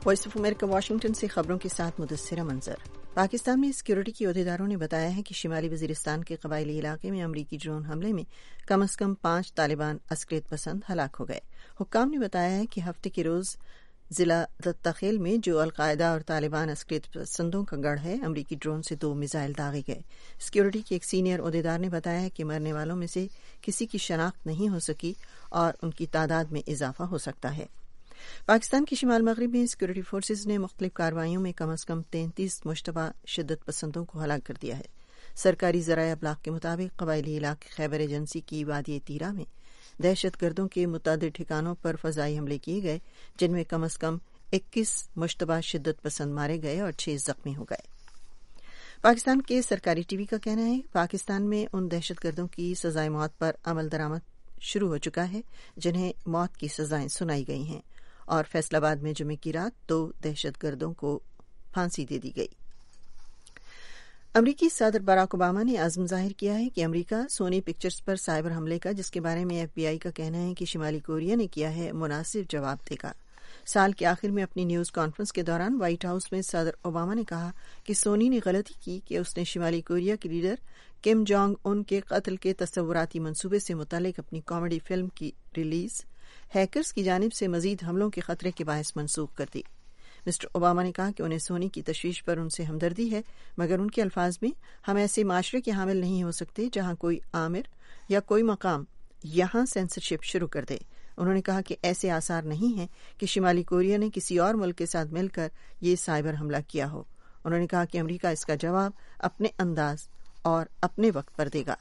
Voice of America Washington से खबरों के साथ मुदस्सिरा मंजर। पाकिस्तान में सिक्योरिटी के अहदेदारों ने बताया है कि शिमाली वजीरिस्तान के कबायली इलाके में अमरीकी ड्रोन हमले में कम अज़ कम 5 तालिबान अस्करियत पसंद हलाक हो गए। हुक्काम ने बताया है कि हफ्ते के रोज़ जिला दत्ताखेल में जो अलकायदा और तालिबान अस्करियत पसंदों का गढ़ है, अमरीकी ड्रोन से 2 मिसाइल दागे गए। सिक्योरिटी के एक सीनियर अहदेदार ने बताया है कि मरने वालों में से किसी की शनाख्त नहीं हो सकी और उनकी तादाद में इजाफा हो सकता है। पाकिस्तान के शिमाल मगरिब में सिक्योरिटी फोर्सेज ने मुख्तलिफ कार्रवाइयों में कम अज़ कम 33 मुश्तबा शिद्दत पसंदों को हलाक कर दिया है। सरकारी ज़राए अबलाग के मुताबिक कबायली इलाके खैबर एजेंसी की वादी तीरा में दहशत गर्दों के मुतअद्दिद ठिकानों पर फ़ज़ाई हमले किए गए, जिनमें कम अज़ कम 21 मुश्तबा शिद्दत पसंद मारे गए और 6 जख्मी हो गए। पाकिस्तान के सरकारी टीवी का कहना है कि पाकिस्तान में उन दहशत गर्दों की सज़ाए मौत पर अमल दरामद शुरू हो चुका है जिन्हें मौत की सज़ाएं सुनाई गई हैं, और फैसलाबाद में जुमे की रात 2 दहशत गर्दों को फांसी दे दी गई। अमरीकी सदर बराक ओबामा ने आज़म जाहिर किया है कि अमरीका सोनी पिक्चर्स पर साइबर हमले का, जिसके बारे में FBI का कहना है कि शिमाली कोरिया ने किया है, मुनासिब जवाब देगा। साल के आखिर में अपनी न्यूज़ कॉन्फ्रेंस के दौरान व्हाइट हाउस में सदर ओबामा ने कहा कि सोनी ने गलती की कि उसने शिमाली कोरिया के लीडर किम जोंग उन के कत्ल के तस्वुराती मंसूबे से मुतालिक अपनी कॉमेडी फिल्म की रिलीज हैकर्स की जानिब से मजीद हमलों के खतरे के बायस मनसूख कर दी। मिस्टर ओबामा ने कहा कि उन्हें सोनी की तशवीश पर उनसे हमदर्दी है, मगर उनके अल्फाज में हम ऐसे माशरे के हामिल नहीं हो सकते जहां कोई आमिर या कोई मकाम यहां सेंसरशिप शुरू कर दे। उन्होंने कहा कि ऐसे आसार नहीं हैं कि शिमाली कोरिया ने किसी और मुल्क के साथ मिलकर ये साइबर हमला किया हो। उन्होंने कहा कि अमरीका इसका जवाब अपने अंदाज और अपने वक्त पर देगा।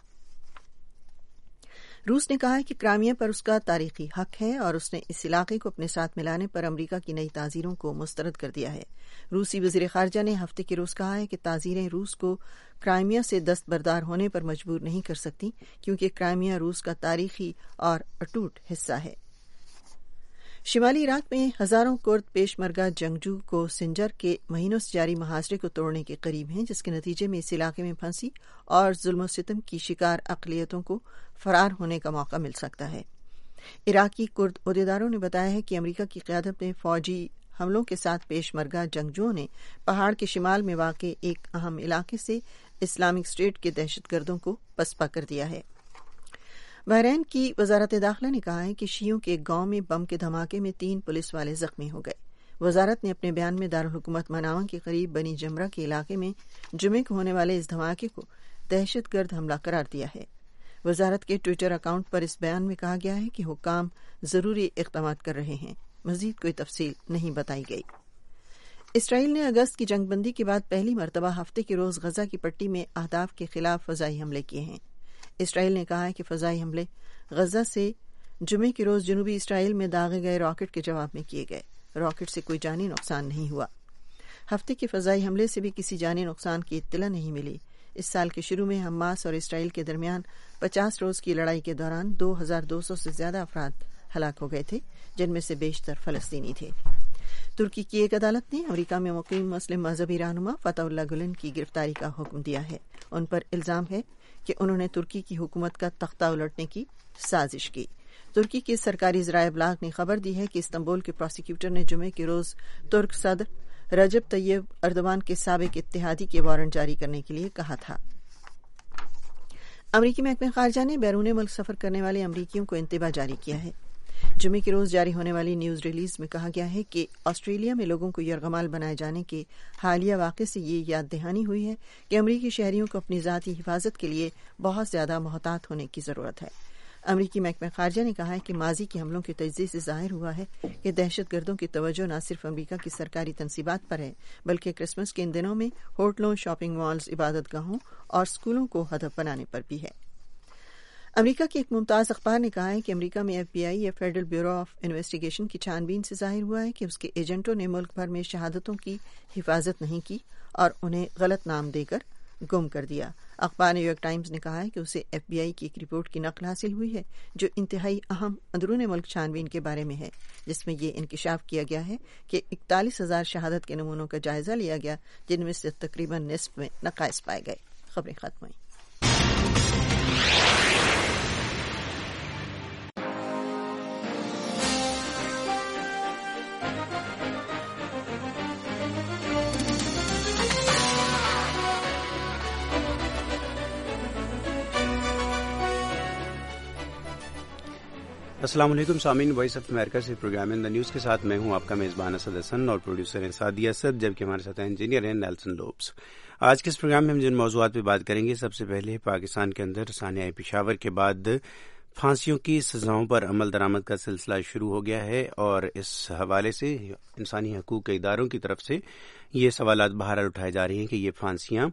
रूस ने कहा है कि क्राइमिया पर उसका तारीखी हक है और उसने इस इलाके को अपने साथ मिलाने पर अमरीका की नई ताज़ीरों को मुस्तरद कर दिया है। रूसी वज़ीर ख़ारजा ने हफ्ते के रोज़ कहा है कि ताज़ीरें रूस को क्राइमिया से दस्तबरदार होने पर मजबूर नहीं कर सकती, क्योंकि क्राइमिया रूस का तारीखी और अटूट हिस्सा है। शिमाली इराक में हज़ारों कुर्द पेशमर्गा जंगजू को सिंजर के महीनों से जारी मुहासरे को तोड़ने के करीब हैं, जिसके नतीजे में इस इलाके में फंसी और जुल्म सितम की शिकार अक़लियतों को फरार होने का मौका मिल सकता है। इराकी कुर्द अहदेदारों ने बताया है कि अमरीका की क़यादत में फ़ौजी हमलों के साथ पेशमर्गा जंगजुओं ने पहाड़ के शिमाल में वाक़े एक अहम इलाके से इस्लामिक स्टेट के दहशतगर्दों को पसपा कर दिया है। बहरीन की वजारत दाखिला ने कहा है कि शियों के एक गांव में बम के धमाके में 3 पुलिस वाले जख्मी हो गए। वजारत ने अपने बयान में दारुल हुकूमत मनावा के करीब बनी जमरा के इलाके में जुमे को होने वाले इस धमाके को दहशतगर्द हमला करार दिया है। वजारत के ट्विटर अकाउंट पर इस बयान में कहा गया है कि हुक्काम जरूरी इक़दाम कर रहे हैं। मजीद कोई तफसील नहीं बताई गई। इसराइल ने अगस्त की जंगबंदी के बाद पहली मरतबा हफ्ते के रोज़ गजा की पट्टी में अहदाफ के खिलाफ फ़ज़ाई हमले किए हैं। इसराइल ने कहा है कि फ़ज़ाई हमले गजा से जुमे के रोज़ जनूबी इसराइल में दागे गए रॉकेट के जवाब में किए गए। रॉकेट से कोई जानी नुकसान नहीं हुआ। हफ्ते के फ़ज़ाई हमले से भी किसी जानी नुकसान की इत्तला नहीं मिली। इस साल के शुरू में हमास और इसराइल के दरमियान 50 रोज़ की लड़ाई के दौरान 2200 से ज़्यादा अफराद हलाक हो गए थे, जिनमें से बेशतर फ़लस्तीनी थे। तुर्की की एक अदालत ने अमरीका में मुक़ीम मुस्लिम मज़हबी रहनुमा फ़तहुल्लाह गुलन की गिरफ्तारी का हुक्म दिया है। उन पर इल्ज़ाम है कि उन्होंने तुर्की की हुकूमत का तख्ता उलटने की साजिश की। तुर्की के सरकारी ज़राए अबलाग ने खबर दी है कि इस्तांबुल के प्रोसिक्यूटर ने जुमे के रोज़ तुर्क सदर रजब तैयब अर्दवान के साबिक इत्तेहादी के वारंट जारी करने के लिए कहा था। अमरीकी महकमे ख़ारजा ने बैरून मुल्क सफ़र करने वाले अमरीकियों को इंतबा जारी किया है। जुमे के रोज़ जारी होने वाली न्यूज़ रिलीज़ में कहा गया है कि ऑस्ट्रेलिया में लोगों को यरगमाल बनाए जाने के हालिया वाक़े से ये याद दहानी हुई है कि अमरीकी शहरियों को अपनी ज़ाती हिफाजत के लिए बहुत ज़्यादा मोहतात होने की ज़रूरत है। अमरीकी महकमा ख़ारजा ने कहा है कि माजी के हमलों के तजज़िये से ज़ाहिर हुआ है कि दहशतगर्दों की तवज्जो न सिर्फ अमरीका की सरकारी तनसीबात पर है, बल्कि क्रिसमस के इन दिनों में होटलों, शॉपिंग मॉल्स, इबादतगाहों और स्कूलों को हदफ बनाने पर भी है। अमरीका के एक मुमताज़ अखबार ने कहा है कि अमरीका में FBI या फेडरल ब्यूरो ऑफ इन्वेस्टिगेशन की छानबीन से ज़ाहिर हुआ है कि उसके एजेंटों ने मुल्क भर में शहादतों की हिफाजत नहीं की और उन्हें गलत नाम देकर गुम कर दिया। अखबार न्यूयॉर्क टाइम्स ने कहा है कि उसे FBI की एक रिपोर्ट की नकल हासिल हुई है जो इंतहाई अहम अंदरूनी मुल्क छानबीन के बारे में है, जिसमें ये इंकिशाफ किया गया है कि 41,000 शहादत के नमूनों का जायजा लिया गया, जिनमें से तकरीबन निस्फ में नकाइस पाए गए। खबरें खत्म हुई। السلام علیکم سامعین، وائس آف امریکہ سے پروگرام ان دا نیوز کے ساتھ میں ہوں آپ کا میزبان اسد حسن اور پروڈیوسر ہیں سعدیہ اسد، جبکہ ہمارے ساتھ انجینئر ہیں نیلسن لوبس۔ آج کے اس پروگرام میں ہم جن موضوعات پہ بات کریں گے، سب سے پہلے پاکستان کے اندر سانحہ پشاور کے بعد پھانسیوں کی سزاؤں پر عمل درآمد کا سلسلہ شروع ہو گیا ہے، اور اس حوالے سے انسانی حقوق کے اداروں کی طرف سے یہ سوالات بہرحال اٹھائے جا رہے ہیں کہ یہ پھانسیاں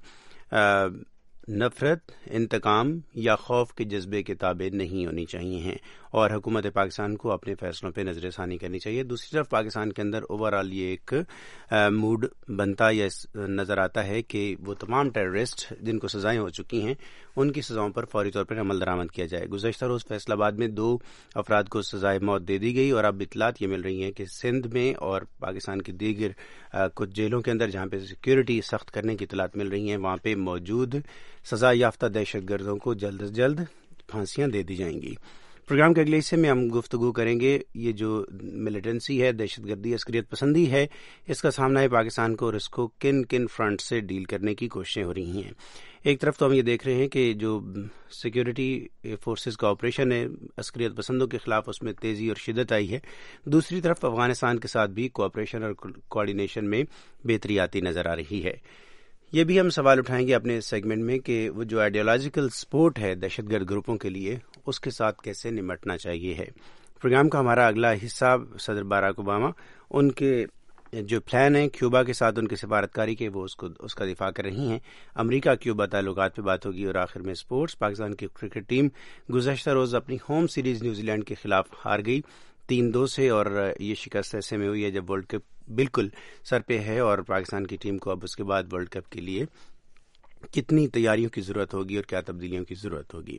نفرت، انتقام یا خوف کے جذبے کے تابع نہیں ہونی چاہیے ہیں، اور حکومت پاکستان کو اپنے فیصلوں پہ نظر ثانی کرنی چاہیے۔ دوسری طرف پاکستان کے اندر اوورآل یہ ایک موڈ بنتا یا نظر آتا ہے کہ وہ تمام ٹیررسٹ جن کو سزائیں ہو چکی ہیں ان کی سزاؤں پر فوری طور پر عمل درآمد کیا جائے۔ گزشتہ روز فیصل آباد میں 2 افراد کو سزائے موت دے دی گئی، اور اب اطلاعات یہ مل رہی ہیں کہ سندھ میں اور پاکستان کی دیگر کچھ جیلوں کے اندر جہاں پہ سیکیورٹی سخت کرنے کی اطلاعات مل رہی ہیں، وہاں پہ موجود سزا یافتہ دہشت گردوں کو جلد از جلد پھانسیاں دے دی جائیں گی۔ پروگرام کے اگلے حصے میں ہم گفتگو کریں گے یہ جو ملیٹنسی ہے، دہشت گردی، عسکریت پسندی ہے، اس کا سامنا ہے پاکستان کو، اور اس کو کن کن فرنٹ سے ڈیل کرنے کی کوششیں ہو رہی ہیں۔ ایک طرف تو ہم یہ دیکھ رہے ہیں کہ جو سیکیورٹی فورسز کا آپریشن ہے عسکریت پسندوں کے خلاف، اس میں تیزی اور شدت آئی ہے۔ دوسری طرف افغانستان کے ساتھ بھی کوآپریشن اور کوآرڈینیشن میں بہتری آتی نظر آ رہی ہے۔ یہ بھی ہم سوال اٹھائیں گے اپنے سیگمنٹ میں کہ وہ جو آئیڈیالوجیکل سپورٹ ہے دہشت گرد گروپوں کے لیے، اس کے ساتھ کیسے نمٹنا چاہیے ہے۔ پروگرام کا ہمارا اگلا حصہ صدر باراک اوباما، ان کے جو پلان ہیں کیوبا کے ساتھ ان کی سفارتکاری کے، وہ اس کا دفاع کر رہی ہیں۔ امریکہ کیوبا تعلقات پہ بات ہوگی، اور آخر میں سپورٹس۔ پاکستان کی کرکٹ ٹیم گزشتہ روز اپنی ہوم سیریز نیوزی لینڈ کے خلاف ہار گئی 3-2 سے، اور یہ شکست ایسے میں ہوئی ہے جب ورلڈ کپ بالکل سر پہ ہے، اور پاکستان کی ٹیم کو اب اس کے بعد ورلڈ کپ کے لیے کتنی تیاریوں کی ضرورت ہوگی اور کیا تبدیلیوں کی ضرورت ہوگی۔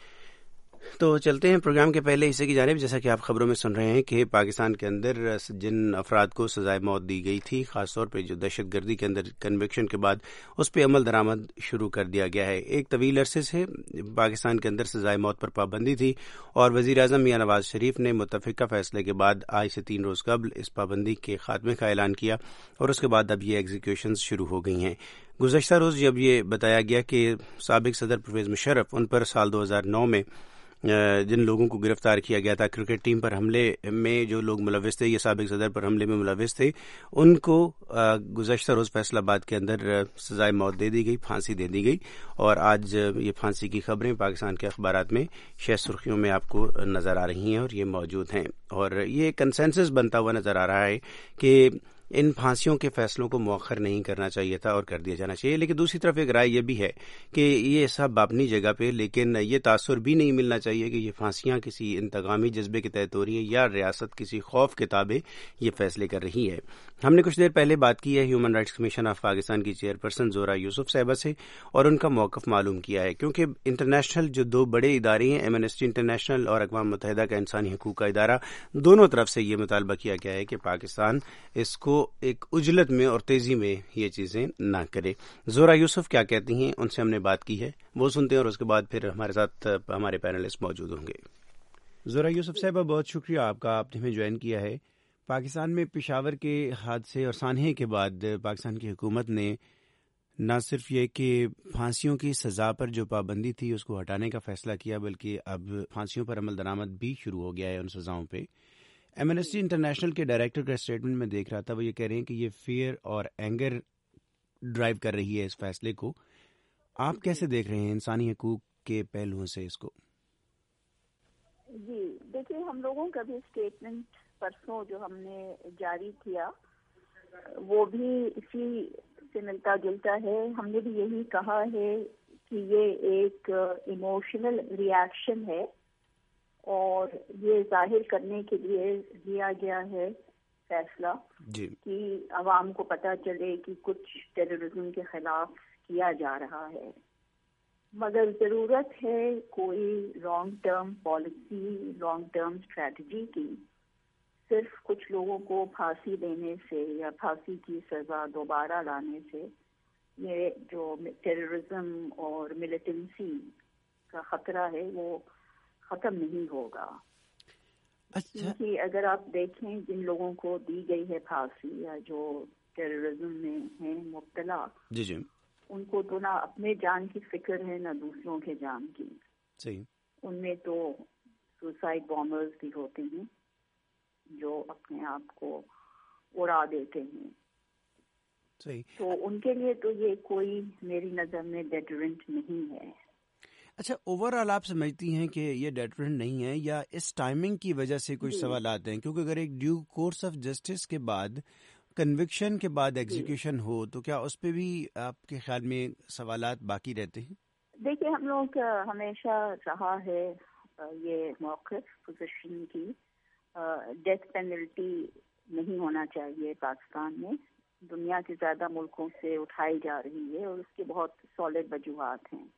تو چلتے ہیں پروگرام کے پہلے حصے کی جانب۔ جیسا کہ آپ خبروں میں سن رہے ہیں کہ پاکستان کے اندر جن افراد کو سزائے موت دی گئی تھی، خاص طور پہ جو دہشت گردی کے اندر کنوکشن کے بعد اس پہ عمل درآمد شروع کر دیا گیا ہے۔ ایک طویل عرصے سے پاکستان کے اندر سزائے موت پر پابندی تھی، اور وزیر اعظم میاں نواز شریف نے متفقہ فیصلے کے بعد آج سے 3 روز قبل اس پابندی کے خاتمے کا اعلان کیا، اور اس کے بعد اب یہ ایگزیکیوشنز شروع ہو گئی ہیں۔ گزشتہ روز جب یہ بتایا گیا کہ سابق صدر پرویز مشرف، ان پر سال 2009 میں جن لوگوں کو گرفتار کیا گیا تھا کرکٹ ٹیم پر حملے میں، جو لوگ ملوث تھے، یہ سابق صدر پر حملے میں ملوث تھے، ان کو گزشتہ روز فیصل آباد کے اندر سزائے موت دے دی گئی، پھانسی دے دی گئی، اور آج یہ پھانسی کی خبریں پاکستان کے اخبارات میں شہ سرخیوں میں آپ کو نظر آ رہی ہیں، اور یہ موجود ہیں، اور یہ کنسنسس بنتا ہوا نظر آ رہا ہے کہ ان پھانسیوں کے فیصلوں کو مؤخر نہیں کرنا چاہیے تھا اور کر دیا جانا چاہیے۔ لیکن دوسری طرف ایک رائے یہ بھی ہے کہ یہ سب اپنی جگہ پہ، لیکن یہ تاثر بھی نہیں ملنا چاہیے کہ یہ پھانسیاں کسی انتقامی جذبے کے تحت ہو رہی ہیں، یا ریاست کسی خوف کے تابع یہ فیصلے کر رہی ہے۔ ہم نے کچھ دیر پہلے بات کی ہے Human Rights Commission of Pakistan کی چیئرپرسن زہرہ یوسف صاحبہ سے، اور ان کا موقف معلوم کیا ہے، کیونکہ انٹرنیشنل جو 2 بڑے ادارے ہیں، ایمنسٹی انٹرنیشنل اور اقوام متحدہ کا انسانی حقوق کا ادارہ، دونوں طرف سے یہ مطالبہ کیا گیا ہے کہ پاکستان اس کو ایک عجلت میں اور تیزی میں یہ چیزیں نہ کرے۔ زہرہ یوسف کیا کہتی ہیں، ان سے ہم نے بات کی ہے، وہ سنتے ہیں، اور اس کے بعد پھر ہمارے ساتھ ہمارے پینلسٹ موجود ہوں گے۔ زہرہ یوسف صاحبہ، بہت شکریہ آپ کا، آپ نے ہمیں جوائن کیا ہے۔ پاکستان میں پشاور کے حادثے اور سانحے کے بعد پاکستان کی حکومت نے نہ صرف یہ کہ پھانسیوں کی سزا پر جو پابندی تھی اس کو ہٹانے کا فیصلہ کیا، بلکہ اب پھانسیوں پر عمل درآمد بھی شروع ہو گیا ہے ان سزاؤں پہ۔ ایمنسٹی انٹرنیشنل کے ڈائریکٹر کا اسٹیٹمنٹ میں دیکھ رہا تھا، وہ یہ کہہ رہے ہیں کہ یہ فیئر اور اینگر ڈرائیو کر رہی ہے اس فیصلے کو۔ آپ کیسے دیکھ رہے ہیں انسانی حقوق کے پہلوؤں سے اس کو؟ جی دیکھیے، ہم لوگوں کا بھی اسٹیٹمنٹ پرسوں جو ہم نے جاری کیا وہ بھی اسی سے ملتا جلتا ہے۔ ہم نے بھی یہی کہا ہے کہ یہ ایک ایموشنل ریئیکشن ہے، اور یہ ظاہر کرنے کے لیے لیا گیا ہے فیصلہ جی کہ عوام کو پتہ چلے کہ کچھ ٹیررزم کے خلاف کیا جا رہا ہے، مگر ضرورت ہے کوئی long term policy, long term strategy کی۔ صرف کچھ لوگوں کو پھانسی دینے سے یا پھانسی کی سزا دوبارہ لانے سے یہ جو ٹیررزم اور ملیٹنسی کا خطرہ ہے وہ ختم نہیں ہوگا۔ کیونکہ اگر آپ دیکھیں جن لوگوں کو دی گئی ہے پھانسی یا جو ٹیررزم میں ہیں مبتلا، جی ان کو تو نہ اپنے جان کی فکر ہے نہ دوسروں کے جان کی۔ صحیح۔ ان میں تو سوسائڈ بامبرز بھی ہوتے ہیں جو اپنے آپ کو اڑا دیتے ہیں. صحیح. تو ان کے لیے تو یہ کوئی میری نظر میں ڈیٹرنٹ نہیں ہے. اچھا، اوور آل آپ سمجھتی ہیں کہ یہ ڈیٹرنٹ نہیں ہے یا اس ٹائمنگ کی وجہ سے کچھ سوالات ہیں؟ کیونکہ اگر ایک ڈیو کورس آف جسٹس کے بعد کنوکشن کے بعد ایگزیکیوشن ہو تو کیا اس پہ بھی آپ کے خیال میں سوالات باقی رہتے ہیں؟ دیکھیے، ہم لوگ ہمیشہ رہا ہے یہ موقف پوزیشن کی ڈیتھ پینلٹی نہیں ہونا چاہیے پاکستان میں. دنیا کے زیادہ ملکوں سے اٹھائی جا رہی ہے اور اس کے بہت سالڈ وجوہات ہیں.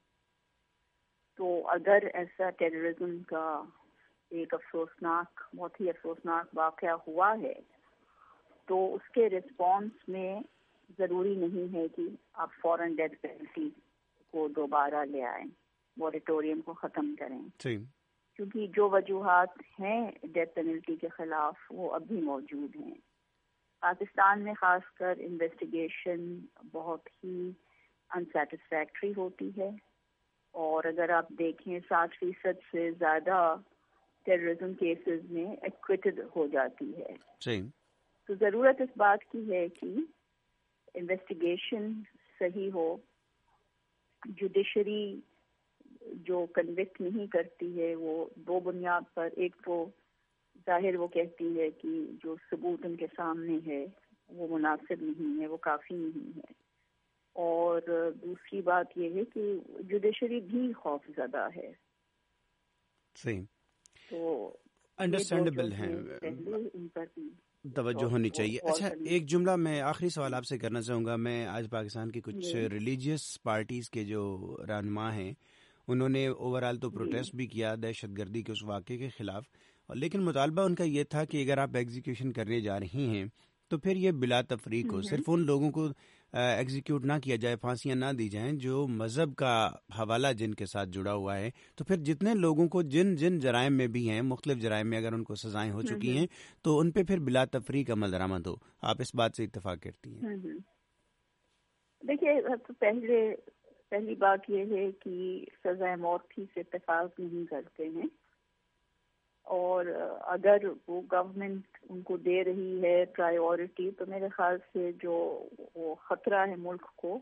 تو اگر ایسا ٹیررزم کا ایک بہت ہی افسوسناک واقعہ ہوا ہے تو اس کے رسپانس میں ضروری نہیں ہے کہ آپ فوراً ڈیتھ پینلٹی کو دوبارہ لے آئیں، موریٹوریم کو ختم کریں. کیونکہ جو وجوہات ہیں ڈیتھ پینلٹی کے خلاف وہ اب بھی موجود ہیں. پاکستان میں خاص کر انویسٹیگیشن بہت ہی انسیٹسفیکٹری ہوتی ہے، اور اگر آپ دیکھیں 60% سے زیادہ ٹیررزم کیسز میں ایکویٹڈ ہو جاتی ہے. تو ضرورت اس بات کی ہے کہ انویسٹیگیشن صحیح ہو. جوڈیشری جو کنوکٹ نہیں کرتی ہے وہ دو بنیاد پر، ایک تو ظاہر وہ کہتی ہے کہ جو ثبوت ان کے سامنے ہے وہ مناسب نہیں ہے، وہ کافی نہیں ہے، اور دوسری بات یہ ہے کہ جوڈیشری بھی خوف زدہ ہے. صحیح. تو انڈرسٹینڈیبل ہے، ان پر بھی توجہ ہونی چاہیے. اچھا، ایک جملہ میں آخری سوال آپ سے کرنا چاہوں گا. میں آج پاکستان کی کچھ ریلیجیس پارٹیز کے جو رہنما ہیں انہوں نے اوور آل تو پروٹیسٹ بھی کیا دہشت گردی کے اس واقعے کے خلاف، لیکن مطالبہ ان کا یہ تھا کہ اگر آپ ایگزیکیوشن کرنے جا رہی ہیں تو پھر یہ بلا تفریق ہو، صرف ان لوگوں کو ایگزیکیوٹ نہ کیا جائے، پھانسیاں نہ دی جائیں جو مذہب کا حوالہ جن کے ساتھ جڑا ہوا ہے. تو پھر جتنے لوگوں کو جن جرائم میں بھی ہیں، مختلف جرائم میں اگر ان کو سزائیں ہو چکی ہیں تو ان پہ پھر بلا تفریق عمل درآمد ہو. آپ اس بات سے اتفاق کرتی ہیں؟ دیکھیے، پہلی بات یہ ہے کہ سزائے موت کی سے اتفاق نہیں کرتے ہیں، اور اگر وہ گورنمنٹ ان کو دے رہی ہے پرائیورٹی تو میرے خیال سے جو وہ خطرہ ہے ملک کو،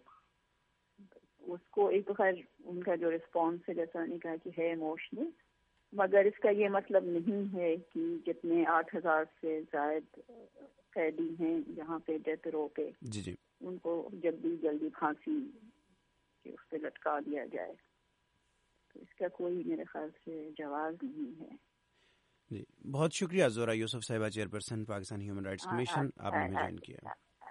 اس کو ایک تو خیر ان کا جو رسپانس ہے جیسا میں نے کہا کہ ہے ایموشنل، مگر اس کا یہ مطلب نہیں ہے کہ جتنے 8,000 سے زائد قیدی ہیں یہاں پہ ڈیتھ رو پہ ان کو جلدی پھانسی اس پہ لٹکا دیا جائے. تو اس کا کوئی میرے خیال سے جواز نہیں ہے. جی، بہت شکریہ زہرہ یوسف صاحبہ، chairperson Pakistan Human Rights Commission, آپ نے ہمیں جوائن کیا.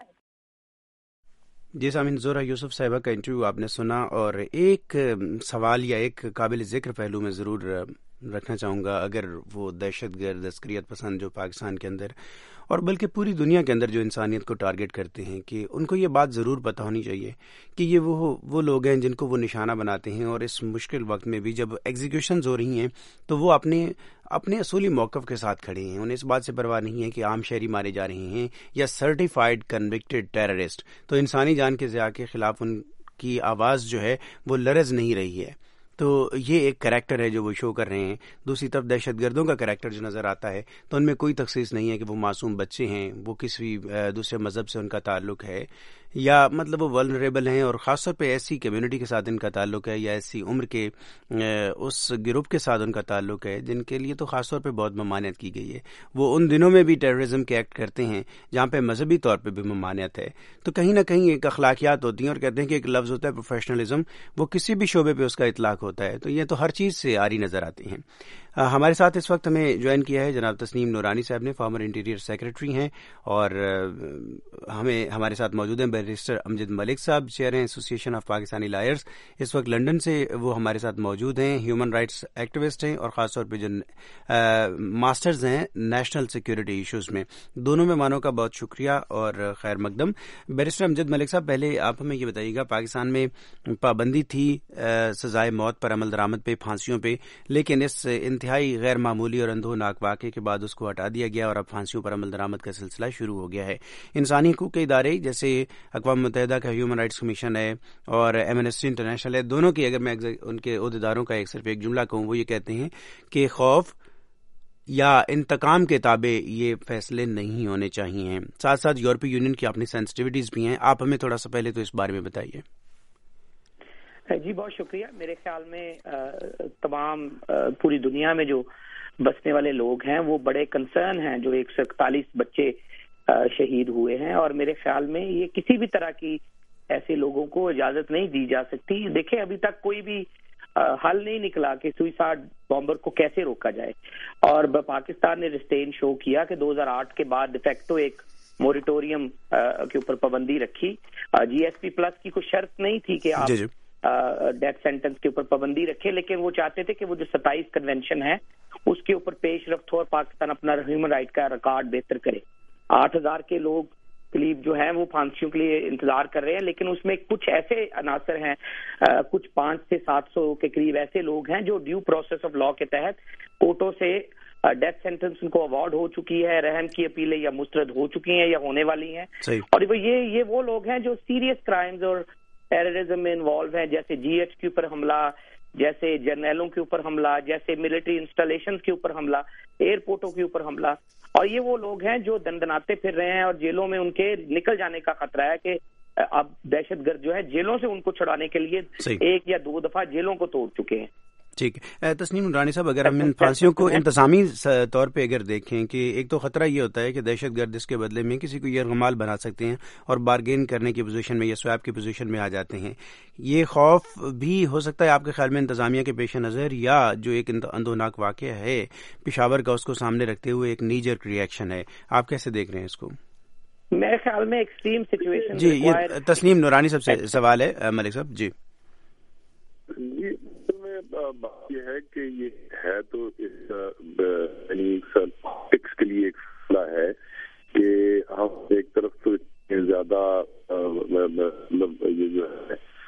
جی سامعین، زہرہ یوسف صاحبہ کا انٹرویو آپ نے سنا، اور ایک سوال یا ایک قابل ذکر پہلو میں ضرور رکھنا چاہوں گا. اگر وہ دہشت گرد عسکریت پسند جو پاکستان کے اندر اور بلکہ پوری دنیا کے اندر جو انسانیت کو ٹارگٹ کرتے ہیں، کہ ان کو یہ بات ضرور پتہ ہونی چاہیے کہ یہ وہ لوگ ہیں جن کو وہ نشانہ بناتے ہیں، اور اس مشکل وقت میں بھی جب ایگزیکیوشنز ہو رہی ہیں تو وہ اپنے اصولی موقف کے ساتھ کھڑے ہیں. انہیں اس بات سے پرواہ نہیں ہے کہ عام شہری مارے جا رہے ہیں یا سرٹیفائیڈ کنوکٹڈ ٹیررسٹ. تو انسانی جان کے ضیاع کے خلاف ان کی آواز جو ہے وہ لرز نہیں رہی ہے. تو یہ ایک کریکٹر ہے جو وہ شو کر رہے ہیں. دوسری طرف دہشت گردوں کا کریکٹر جو نظر آتا ہے تو ان میں کوئی تخصیص نہیں ہے کہ وہ معصوم بچے ہیں، وہ کسی دوسرے مذہب سے ان کا تعلق ہے، یا مطلب وہ ولنریبل ہیں، اور خاص طور پہ ایسی کمیونٹی کے ساتھ ان کا تعلق ہے یا ایسی عمر کے اس گروپ کے ساتھ ان کا تعلق ہے جن کے لیے تو خاص طور پہ بہت ممانعت کی گئی ہے. وہ ان دنوں میں بھی ٹیررزم کے ایکٹ کرتے ہیں جہاں پہ مذہبی طور پہ بھی ممانعت ہے. تو کہیں نہ کہیں ایک اخلاقیات ہوتی ہیں، اور کہتے ہیں کہ ایک لفظ ہوتا ہے پروفیشنلزم، وہ کسی بھی شعبے پہ اس کا اطلاق ہوتا ہے. تو یہ تو ہر چیز سے آری نظر آتی ہیں. ہمارے ساتھ اس وقت ہمیں جوائن کیا ہے جناب تسنیم نورانی صاحب نے، فارمر انٹیریئر سیکرٹری ہیں، اور ہمارے ساتھ موجود ہیں بیرسٹر امجد ملک صاحب، چیئر ہیں ایسوسیشن آف پاکستانی لائرز. اس وقت لنڈن سے وہ ہمارے ساتھ موجود ہیں، ہیومن رائٹس ایکٹیوسٹ ہیں، اور خاص طور پہ جو ماسٹرز ہیں نیشنل سیکیورٹی ایشوز میں. دونوں مہمانوں کا بہت شکریہ اور خیر مقدم. بیرسٹر امجد ملک صاحب، پہلے آپ ہمیں یہ بتائیے گا، پاکستان میں پابندی تھی سزائے موت پر عمل درآمد پہ، پھانسیوں پہ، لیکن اس انتہائی غیر معمولی اور اندھوناک واقعے کے بعد اس کو ہٹا دیا گیا اور اب پھانسیوں پر عمل درآمد کا سلسلہ شروع ہو گیا ہے. انسانی حقوق کے ادارے جیسے اقوام متحدہ کا ہیومن رائٹس کمیشن ہے اور ایمنسٹی انٹرنیشنل ہے، دونوں کی اگر میں ان کے عہدیداروں کا صرف ایک جملہ کہوں، وہ یہ کہتے ہیں کہ خوف یا انتقام کے تابع یہ فیصلے نہیں ہونے چاہیے. ساتھ ساتھ یورپی یونین کی اپنی سینسٹیوٹیز بھی ہیں. آپ ہمیں تھوڑا سا پہلے تو اس بارے میں بتائیے. جی بہت شکریہ. میرے خیال میں تمام پوری دنیا میں جو بسنے والے لوگ ہیں وہ بڑے کنسرن ہیں. جو 141 بچے شہید ہوئے ہیں اور میرے خیال میں یہ کسی بھی طرح کی ایسے لوگوں کو اجازت نہیں دی جا سکتی. دیکھیں ابھی تک کوئی بھی حل نہیں نکلا کہ سوئسائڈ بامبر کو کیسے روکا جائے, اور پاکستان نے ریسٹین شو کیا کہ 2008 کے بعد ڈیفیکٹو ایک موریٹوریم کے اوپر پابندی رکھی. جی ایس پی پلس کی کوئی شرط نہیں تھی کہ آپ ڈیتھ سینٹنس کے اوپر پابندی رکھے, لیکن وہ چاہتے تھے کہ وہ جو 27 کنونشن ہے اس کے اوپر پیش رفت ہو اور پاکستان اپنا ہیومن رائٹ کا ریکارڈ بہتر کرے. 8000 کے لوگ قریب جو ہیں وہ پھانسیوں کے لیے انتظار کر رہے ہیں, لیکن اس میں کچھ ایسے عناصر ہیں, کچھ 500 سے 700 کے قریب ایسے لوگ ہیں جو ڈیو پروسیس آف لا کے تحت کورٹوں سے ڈیتھ سینٹنس ان کو اوارڈ ہو چکی ہے, رحم کی اپیلیں یا مسترد ہو چکی ہیں یا ہونے والی ہیں. اور یہ وہ لوگ ہیں جو سیریس کرائمز اور ٹیررزم میں انوالو ہیں, جیسے جی ایچ کے اوپر حملہ, جیسے جرنیلوں کے اوپر حملہ, جیسے ملٹری انسٹالیشن کے اوپر حملہ, ایئرپورٹوں کے اوپر حملہ. اور یہ وہ لوگ ہیں جو دندناتے پھر رہے ہیں اور جیلوں میں ان کے نکل جانے کا خطرہ ہے کہ اب دہشت گرد جو ہے جیلوں سے ان کو چھڑانے کے لیے 1 یا 2 دفعہ جیلوں کو توڑ چکے ہیں. ٹھیک ہے. تسنیم نورانی صاحب, اگر ہم ان پھانسیوں کو انتظامی طور پہ اگر دیکھیں کہ ایک تو خطرہ یہ ہوتا ہے کہ دہشت گرد اس کے بدلے میں کسی کو یرغمال بنا سکتے ہیں اور بارگین کرنے کی پوزیشن میں یا سویپ کی پوزیشن میں آ جاتے ہیں. یہ خوف بھی ہو سکتا ہے آپ کے خیال میں انتظامیہ کے پیش نظر, یا جو ایک اندوناک واقعہ ہے پشاور کا اس کو سامنے رکھتے ہوئے ایک نی جرک ریئیکشن ہے؟ آپ کیسے دیکھ رہے ہیں اس کو؟ میرے خیال میں ایکسٹریم سچویشن. جی, یہ تسنیم نورانی صاحب سے سوال ہے. ملک صاحب جی. بات یہ ہے کہ یہ ہے تو پالیٹکس کے لیے ایک مسئلہ ہے کہ ہم ایک طرف تو زیادہ یہ جو